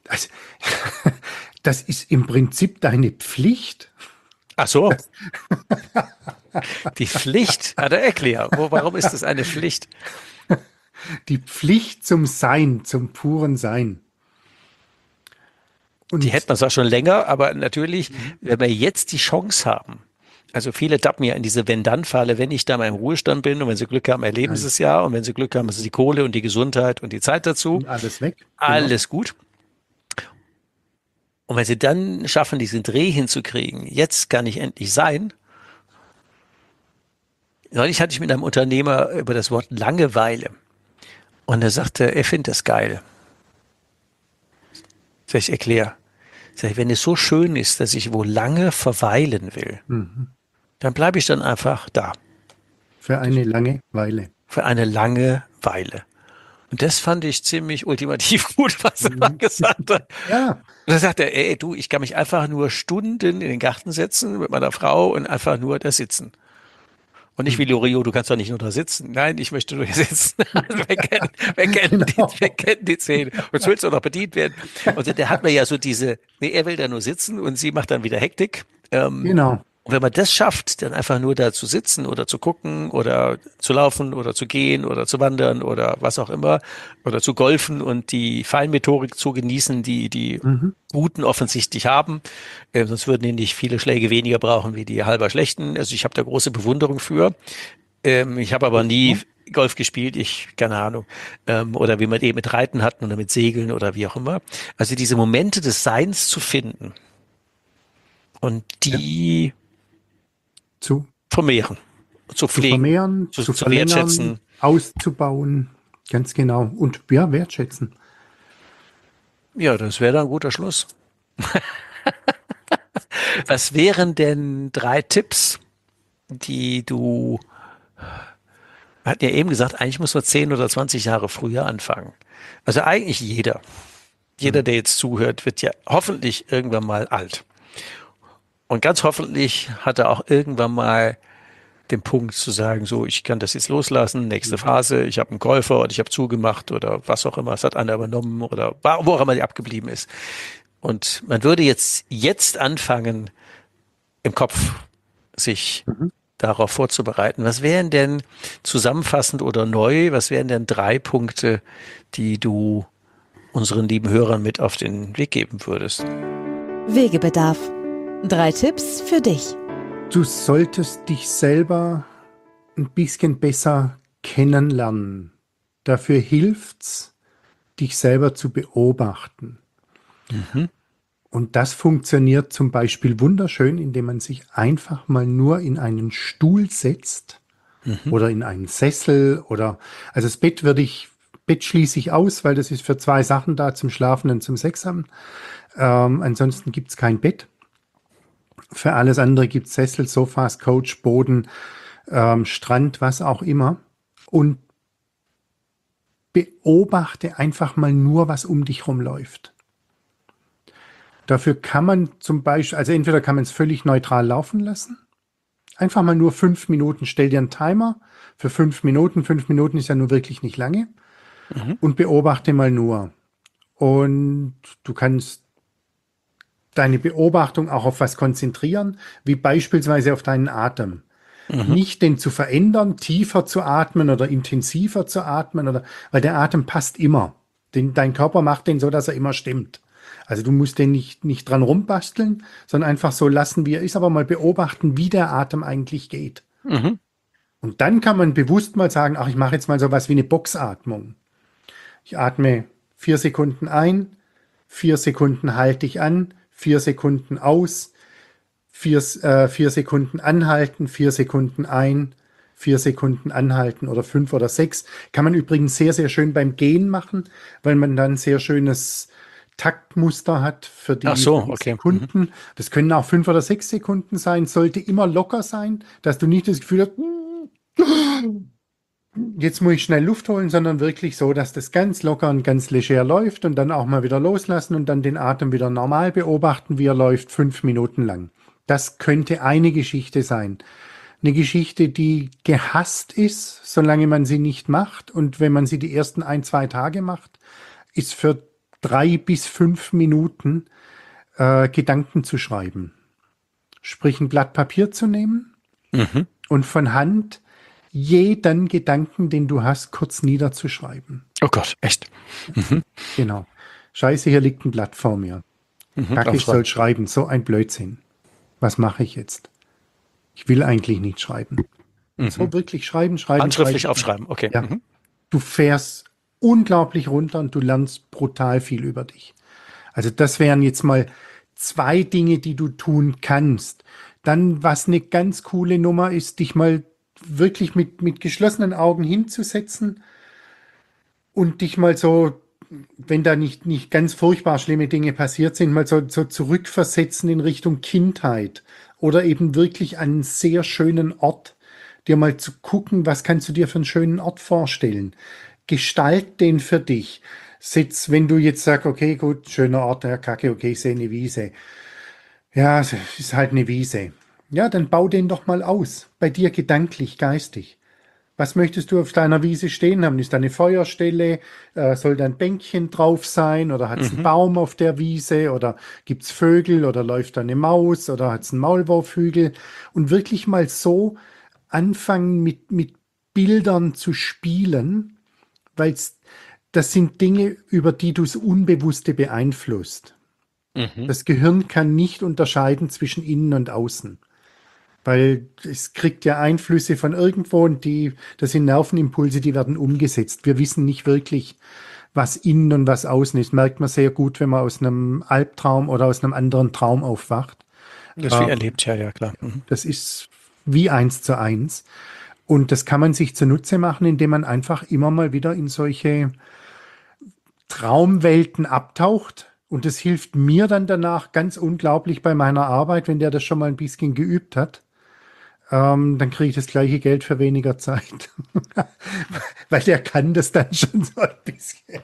im Prinzip deine Pflicht. Ach so. Die Pflicht, erklär. Warum ist das eine Pflicht? Die Pflicht zum Sein, zum puren Sein. Und die hätten wir zwar schon länger, aber natürlich, wenn wir jetzt die Chance haben, also viele tappen ja in diese Wenn-Dann-Falle, wenn ich da mal im Ruhestand bin und wenn sie Glück haben, erleben sie es ja und wenn sie Glück haben, ist es die Kohle und die Gesundheit und die Zeit dazu. Und alles weg. Alles gut. Und wenn sie dann schaffen, diesen Dreh hinzukriegen, jetzt kann ich endlich sein. Neulich hatte ich mit einem Unternehmer über das Wort Langeweile und er sagte, er findet das geil. Sag ich, erklär. Sag ich, wenn es so schön ist, dass ich wo lange verweilen will, dann bleibe ich dann einfach da. Für eine lange Weile. Für eine lange Weile. Und das fand ich ziemlich ultimativ gut, was er da gesagt hat. Ja. Und dann sagt er, ey, du, ich kann mich einfach nur Stunden in den Garten setzen mit meiner Frau und einfach nur da sitzen. Und nicht wie Loriot, du kannst doch nicht nur da sitzen. Nein, ich möchte nur hier sitzen. Wir kennen die Szene. Und so willst du auch noch bedient werden. Und der hat mir ja so er will da nur sitzen und sie macht dann wieder Hektik. Genau. Und wenn man das schafft, dann einfach nur da zu sitzen oder zu gucken oder zu laufen oder zu gehen oder zu wandern oder was auch immer oder zu golfen und die Feinmotorik zu genießen, die Guten offensichtlich haben, sonst würden die nicht viele Schläge weniger brauchen wie die halber schlechten. Also ich habe da große Bewunderung für. Ich habe aber nie Golf gespielt, keine Ahnung. Oder wie wir eben mit Reiten hatten oder mit Segeln oder wie auch immer. Also diese Momente des Seins zu finden und die zu vermehren, zu pflegen, vermehren, zu wertschätzen, auszubauen, ganz genau. Und ja, wertschätzen. Ja, das wäre dann ein guter Schluss. Was wären denn 3 Tipps, die wir hatten ja eben gesagt, eigentlich muss man 10 oder 20 Jahre früher anfangen. Also eigentlich jeder, der jetzt zuhört, wird ja hoffentlich irgendwann mal alt. Und ganz hoffentlich hat er auch irgendwann mal den Punkt zu sagen, so, ich kann das jetzt loslassen, nächste Phase, ich habe einen Käufer oder ich habe zugemacht oder was auch immer, es hat einer übernommen oder wo auch immer die abgeblieben ist. Und man würde jetzt anfangen, im Kopf sich darauf vorzubereiten. Was wären denn zusammenfassend oder neu, was wären denn 3 Punkte, die du unseren lieben Hörern mit auf den Weg geben würdest? Wegebedarf. 3 Tipps für dich. Du solltest dich selber ein bisschen besser kennenlernen. Dafür hilft's, dich selber zu beobachten. Und das funktioniert zum Beispiel wunderschön, indem man sich einfach mal nur in einen Stuhl setzt oder in einen Sessel also das Bett schließe ich aus, weil das ist für 2 Sachen da, zum Schlafen und zum Sex haben. Ansonsten gibt's kein Bett. Für alles andere gibt's Sessel, Sofas, Couch, Boden, Strand, was auch immer. Und beobachte einfach mal nur, was um dich rumläuft. Dafür kann man zum Beispiel, also entweder kann man es völlig neutral laufen lassen, einfach mal nur 5 Minuten, stell dir einen Timer für 5 Minuten, 5 Minuten ist ja nur wirklich nicht lange, und beobachte mal nur. Und du kannst deine Beobachtung auch auf was konzentrieren, wie beispielsweise auf deinen Atem. Nicht den zu verändern, tiefer zu atmen oder intensiver zu atmen, weil der Atem passt immer. Dein Körper macht den so, dass er immer stimmt. Also du musst den nicht dran rumbasteln, sondern einfach so lassen, wie er ist, aber mal beobachten, wie der Atem eigentlich geht. Und dann kann man bewusst mal sagen, ach, ich mache jetzt mal sowas wie eine Boxatmung. Ich atme 4 Sekunden ein, 4 Sekunden halte ich an, 4 Sekunden aus, 4 Sekunden anhalten, 4 Sekunden ein, 4 Sekunden anhalten oder 5 oder 6. Kann man übrigens sehr, sehr schön beim Gehen machen, weil man dann sehr schönes Taktmuster hat für die Sekunden. Das können auch 5 oder 6 Sekunden sein, sollte immer locker sein, dass du nicht das Gefühl hast, jetzt muss ich schnell Luft holen, sondern wirklich so, dass das ganz locker und ganz leger läuft und dann auch mal wieder loslassen und dann den Atem wieder normal beobachten, wie er läuft, 5 Minuten lang. Das könnte eine Geschichte sein. Eine Geschichte, die gehasst ist, solange man sie nicht macht. Und wenn man sie die ersten 1, 2 Tage macht, ist für 3 bis 5 Minuten Gedanken zu schreiben. Sprich, ein Blatt Papier zu nehmen und von Hand jeden Gedanken, den du hast, kurz niederzuschreiben. Oh Gott, echt? Genau. Scheiße, hier liegt ein Blatt vor mir. Kacke, ich soll schreiben. So ein Blödsinn. Was mache ich jetzt? Ich will eigentlich nicht schreiben. So wirklich schreiben. Handschriftlich aufschreiben, okay. Ja. Du fährst unglaublich runter und du lernst brutal viel über dich. Also das wären jetzt mal 2 Dinge, die du tun kannst. Dann, was eine ganz coole Nummer ist, dich mal wirklich mit geschlossenen Augen hinzusetzen und dich mal so, wenn da nicht ganz furchtbar schlimme Dinge passiert sind, mal so zurückversetzen in Richtung Kindheit oder eben wirklich an einen sehr schönen Ort, dir mal zu gucken, was kannst du dir für einen schönen Ort vorstellen. Gestalt den für dich. Wenn du jetzt sagst, okay, gut, schöner Ort, ja, kacke, okay, ich sehe eine Wiese. Ja, es ist halt eine Wiese. Ja, dann bau den doch mal aus. Bei dir gedanklich, geistig. Was möchtest du auf deiner Wiese stehen haben? Ist da eine Feuerstelle? Soll da ein Bänkchen drauf sein? Oder hat es einen Baum auf der Wiese? Oder gibt es Vögel? Oder läuft da eine Maus? Oder hat es einen Maulwurfhügel? Und wirklich mal so anfangen, mit Bildern zu spielen, weil das sind Dinge, über die du das Unbewusste beeinflusst. Das Gehirn kann nicht unterscheiden zwischen innen und außen. Weil es kriegt ja Einflüsse von irgendwo und das sind Nervenimpulse, die werden umgesetzt. Wir wissen nicht wirklich, was innen und was außen ist. Merkt man sehr gut, wenn man aus einem Albtraum oder aus einem anderen Traum aufwacht. Das ist wie erlebt, ja, klar. Das ist wie 1:1. Und das kann man sich zunutze machen, indem man einfach immer mal wieder in solche Traumwelten abtaucht. Und das hilft mir dann danach ganz unglaublich bei meiner Arbeit, wenn der das schon mal ein bisschen geübt hat. Dann kriege ich das gleiche Geld für weniger Zeit. Weil der kann das dann schon so ein bisschen.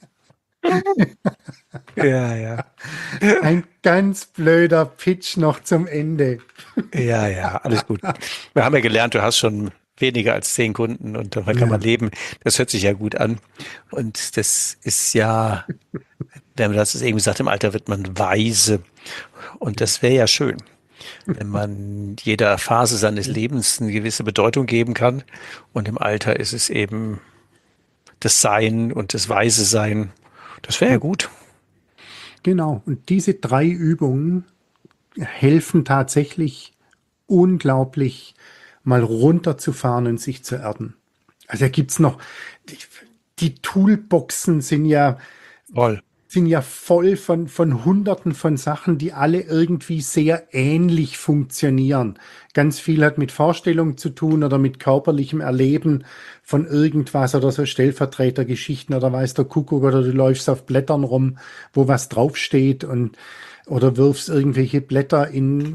Ja. Ein ganz blöder Pitch noch zum Ende. Ja, alles gut. Wir haben ja gelernt, du hast schon weniger als 10 Kunden und davon kann man leben. Das hört sich ja gut an. Und das ist ja, du hast es eben gesagt, im Alter wird man weise. Und das wäre ja schön. wenn man jeder Phase seines Lebens eine gewisse Bedeutung geben kann. Und im Alter ist es eben das Sein und das Weise Sein. Das wäre ja gut. Genau. Und diese 3 Übungen helfen tatsächlich unglaublich, mal runterzufahren und sich zu erden. Also da gibt's noch, die Toolboxen sind ja Voll. voll von Hunderten von Sachen, die alle irgendwie sehr ähnlich funktionieren. Ganz viel hat mit Vorstellung zu tun oder mit körperlichem Erleben von irgendwas oder so Stellvertretergeschichten oder weiß der Kuckuck oder du läufst auf Blättern rum, wo was draufsteht oder wirfst irgendwelche Blätter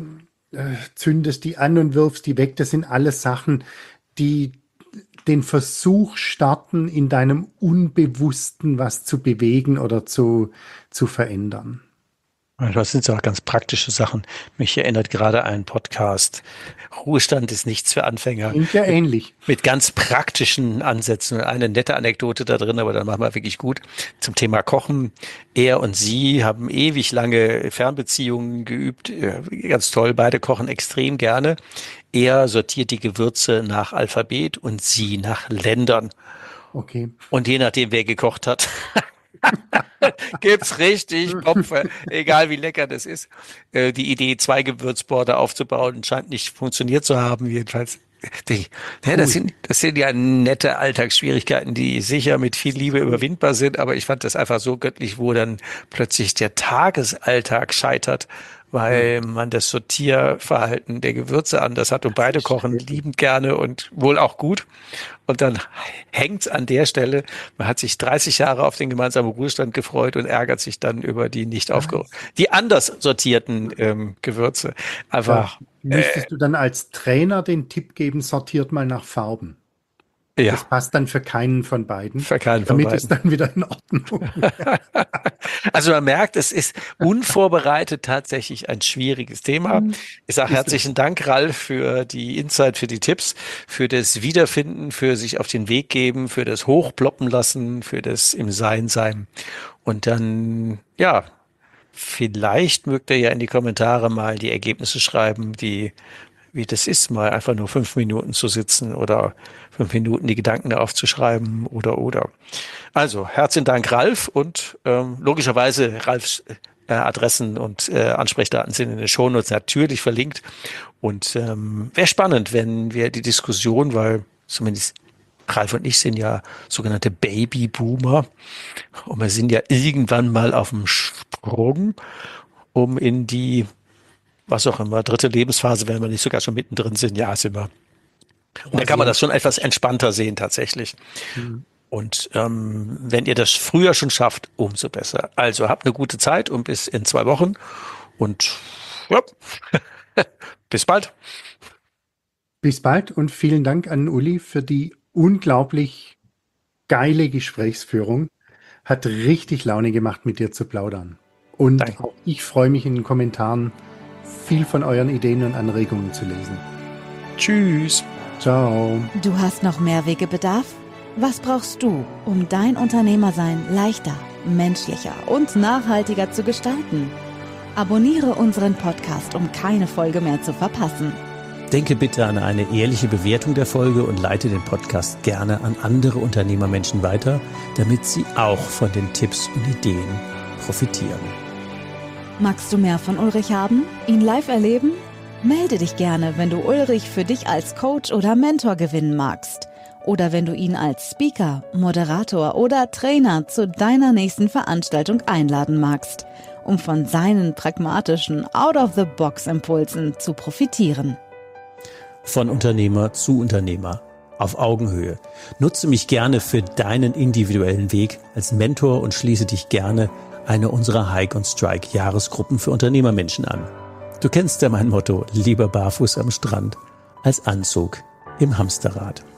zündest die an und wirfst die weg. Das sind alles Sachen, die den Versuch starten, in deinem Unbewussten was zu bewegen oder zu verändern. Das sind so auch ganz praktische Sachen. Mich erinnert gerade ein Podcast. Ruhestand ist nichts für Anfänger. Klingt ja ähnlich. Mit ganz praktischen Ansätzen. Eine nette Anekdote da drin, aber dann machen wir wirklich gut. Zum Thema Kochen. Er und sie haben ewig lange Fernbeziehungen geübt. Ganz toll. Beide kochen extrem gerne. Er sortiert die Gewürze nach Alphabet und sie nach Ländern. Okay. Und je nachdem, wer gekocht hat, gibt's richtig Kopfe, egal wie lecker das ist. Die Idee, 2 Gewürzborde aufzubauen, scheint nicht funktioniert zu haben, jedenfalls. Das sind ja nette Alltagsschwierigkeiten, die sicher mit viel Liebe überwindbar sind, aber ich fand das einfach so göttlich, wo dann plötzlich der Tagesalltag scheitert, weil man das Sortierverhalten der Gewürze anders hat und beide kochen liebend gerne und wohl auch gut. Und dann hängt's an der Stelle, man hat sich 30 Jahre auf den gemeinsamen Ruhestand gefreut und ärgert sich dann über die die anders sortierten Gewürze. Einfach. Müsstest du dann als Trainer den Tipp geben, sortiert mal nach Farben? Ja. Das passt dann für keinen von beiden. Für keinen von beiden. Damit ist dann wieder in Ordnung. Also man merkt, es ist unvorbereitet tatsächlich ein schwieriges Thema. Ich sage herzlichen Dank, Ralf, für die Insight, für die Tipps, für das Wiederfinden, für sich auf den Weg geben, für das Hochploppen lassen, für das im Sein sein. Und dann, ja, vielleicht mögt ihr ja in die Kommentare mal die Ergebnisse schreiben, wie das ist, mal einfach nur 5 Minuten zu sitzen oder 5 Minuten die Gedanken aufzuschreiben oder. Also, herzlichen Dank, Ralf, und logischerweise Ralfs Adressen und Ansprechdaten sind in den Shownotes natürlich verlinkt. Und wäre spannend, wenn wir die Diskussion, weil zumindest Ralf und ich sind ja sogenannte Babyboomer und wir sind ja irgendwann mal auf dem Sprung, um in die, was auch immer, 3. Lebensphase, wenn wir nicht sogar schon mittendrin sind, ja, sind wir. Und dann kann man das schon etwas entspannter sehen tatsächlich. Und wenn ihr das früher schon schafft, umso besser. Also habt eine gute Zeit und bis in 2 Wochen. Und ja, bis bald. Bis bald und vielen Dank an Uli für die unglaublich geile Gesprächsführung. Hat richtig Laune gemacht, mit dir zu plaudern. Und Danke. Auch ich freue mich in den Kommentaren, viel von euren Ideen und Anregungen zu lesen. Tschüss. Ciao. Du hast noch mehr Wegebedarf? Was brauchst du, um dein Unternehmersein leichter, menschlicher und nachhaltiger zu gestalten? Abonniere unseren Podcast, um keine Folge mehr zu verpassen. Denke bitte an eine ehrliche Bewertung der Folge und leite den Podcast gerne an andere Unternehmermenschen weiter, damit sie auch von den Tipps und Ideen profitieren. Magst du mehr von Ulrich haben? Ihn live erleben? Melde dich gerne, wenn du Ulrich für dich als Coach oder Mentor gewinnen magst. Oder wenn du ihn als Speaker, Moderator oder Trainer zu deiner nächsten Veranstaltung einladen magst, um von seinen pragmatischen Out-of-the-Box-Impulsen zu profitieren. Von Unternehmer zu Unternehmer, auf Augenhöhe. Nutze mich gerne für deinen individuellen Weg als Mentor und schließe dich gerne einer unserer Hike und Strike Jahresgruppen für Unternehmermenschen an. Du kennst ja mein Motto, lieber barfuß am Strand als Anzug im Hamsterrad.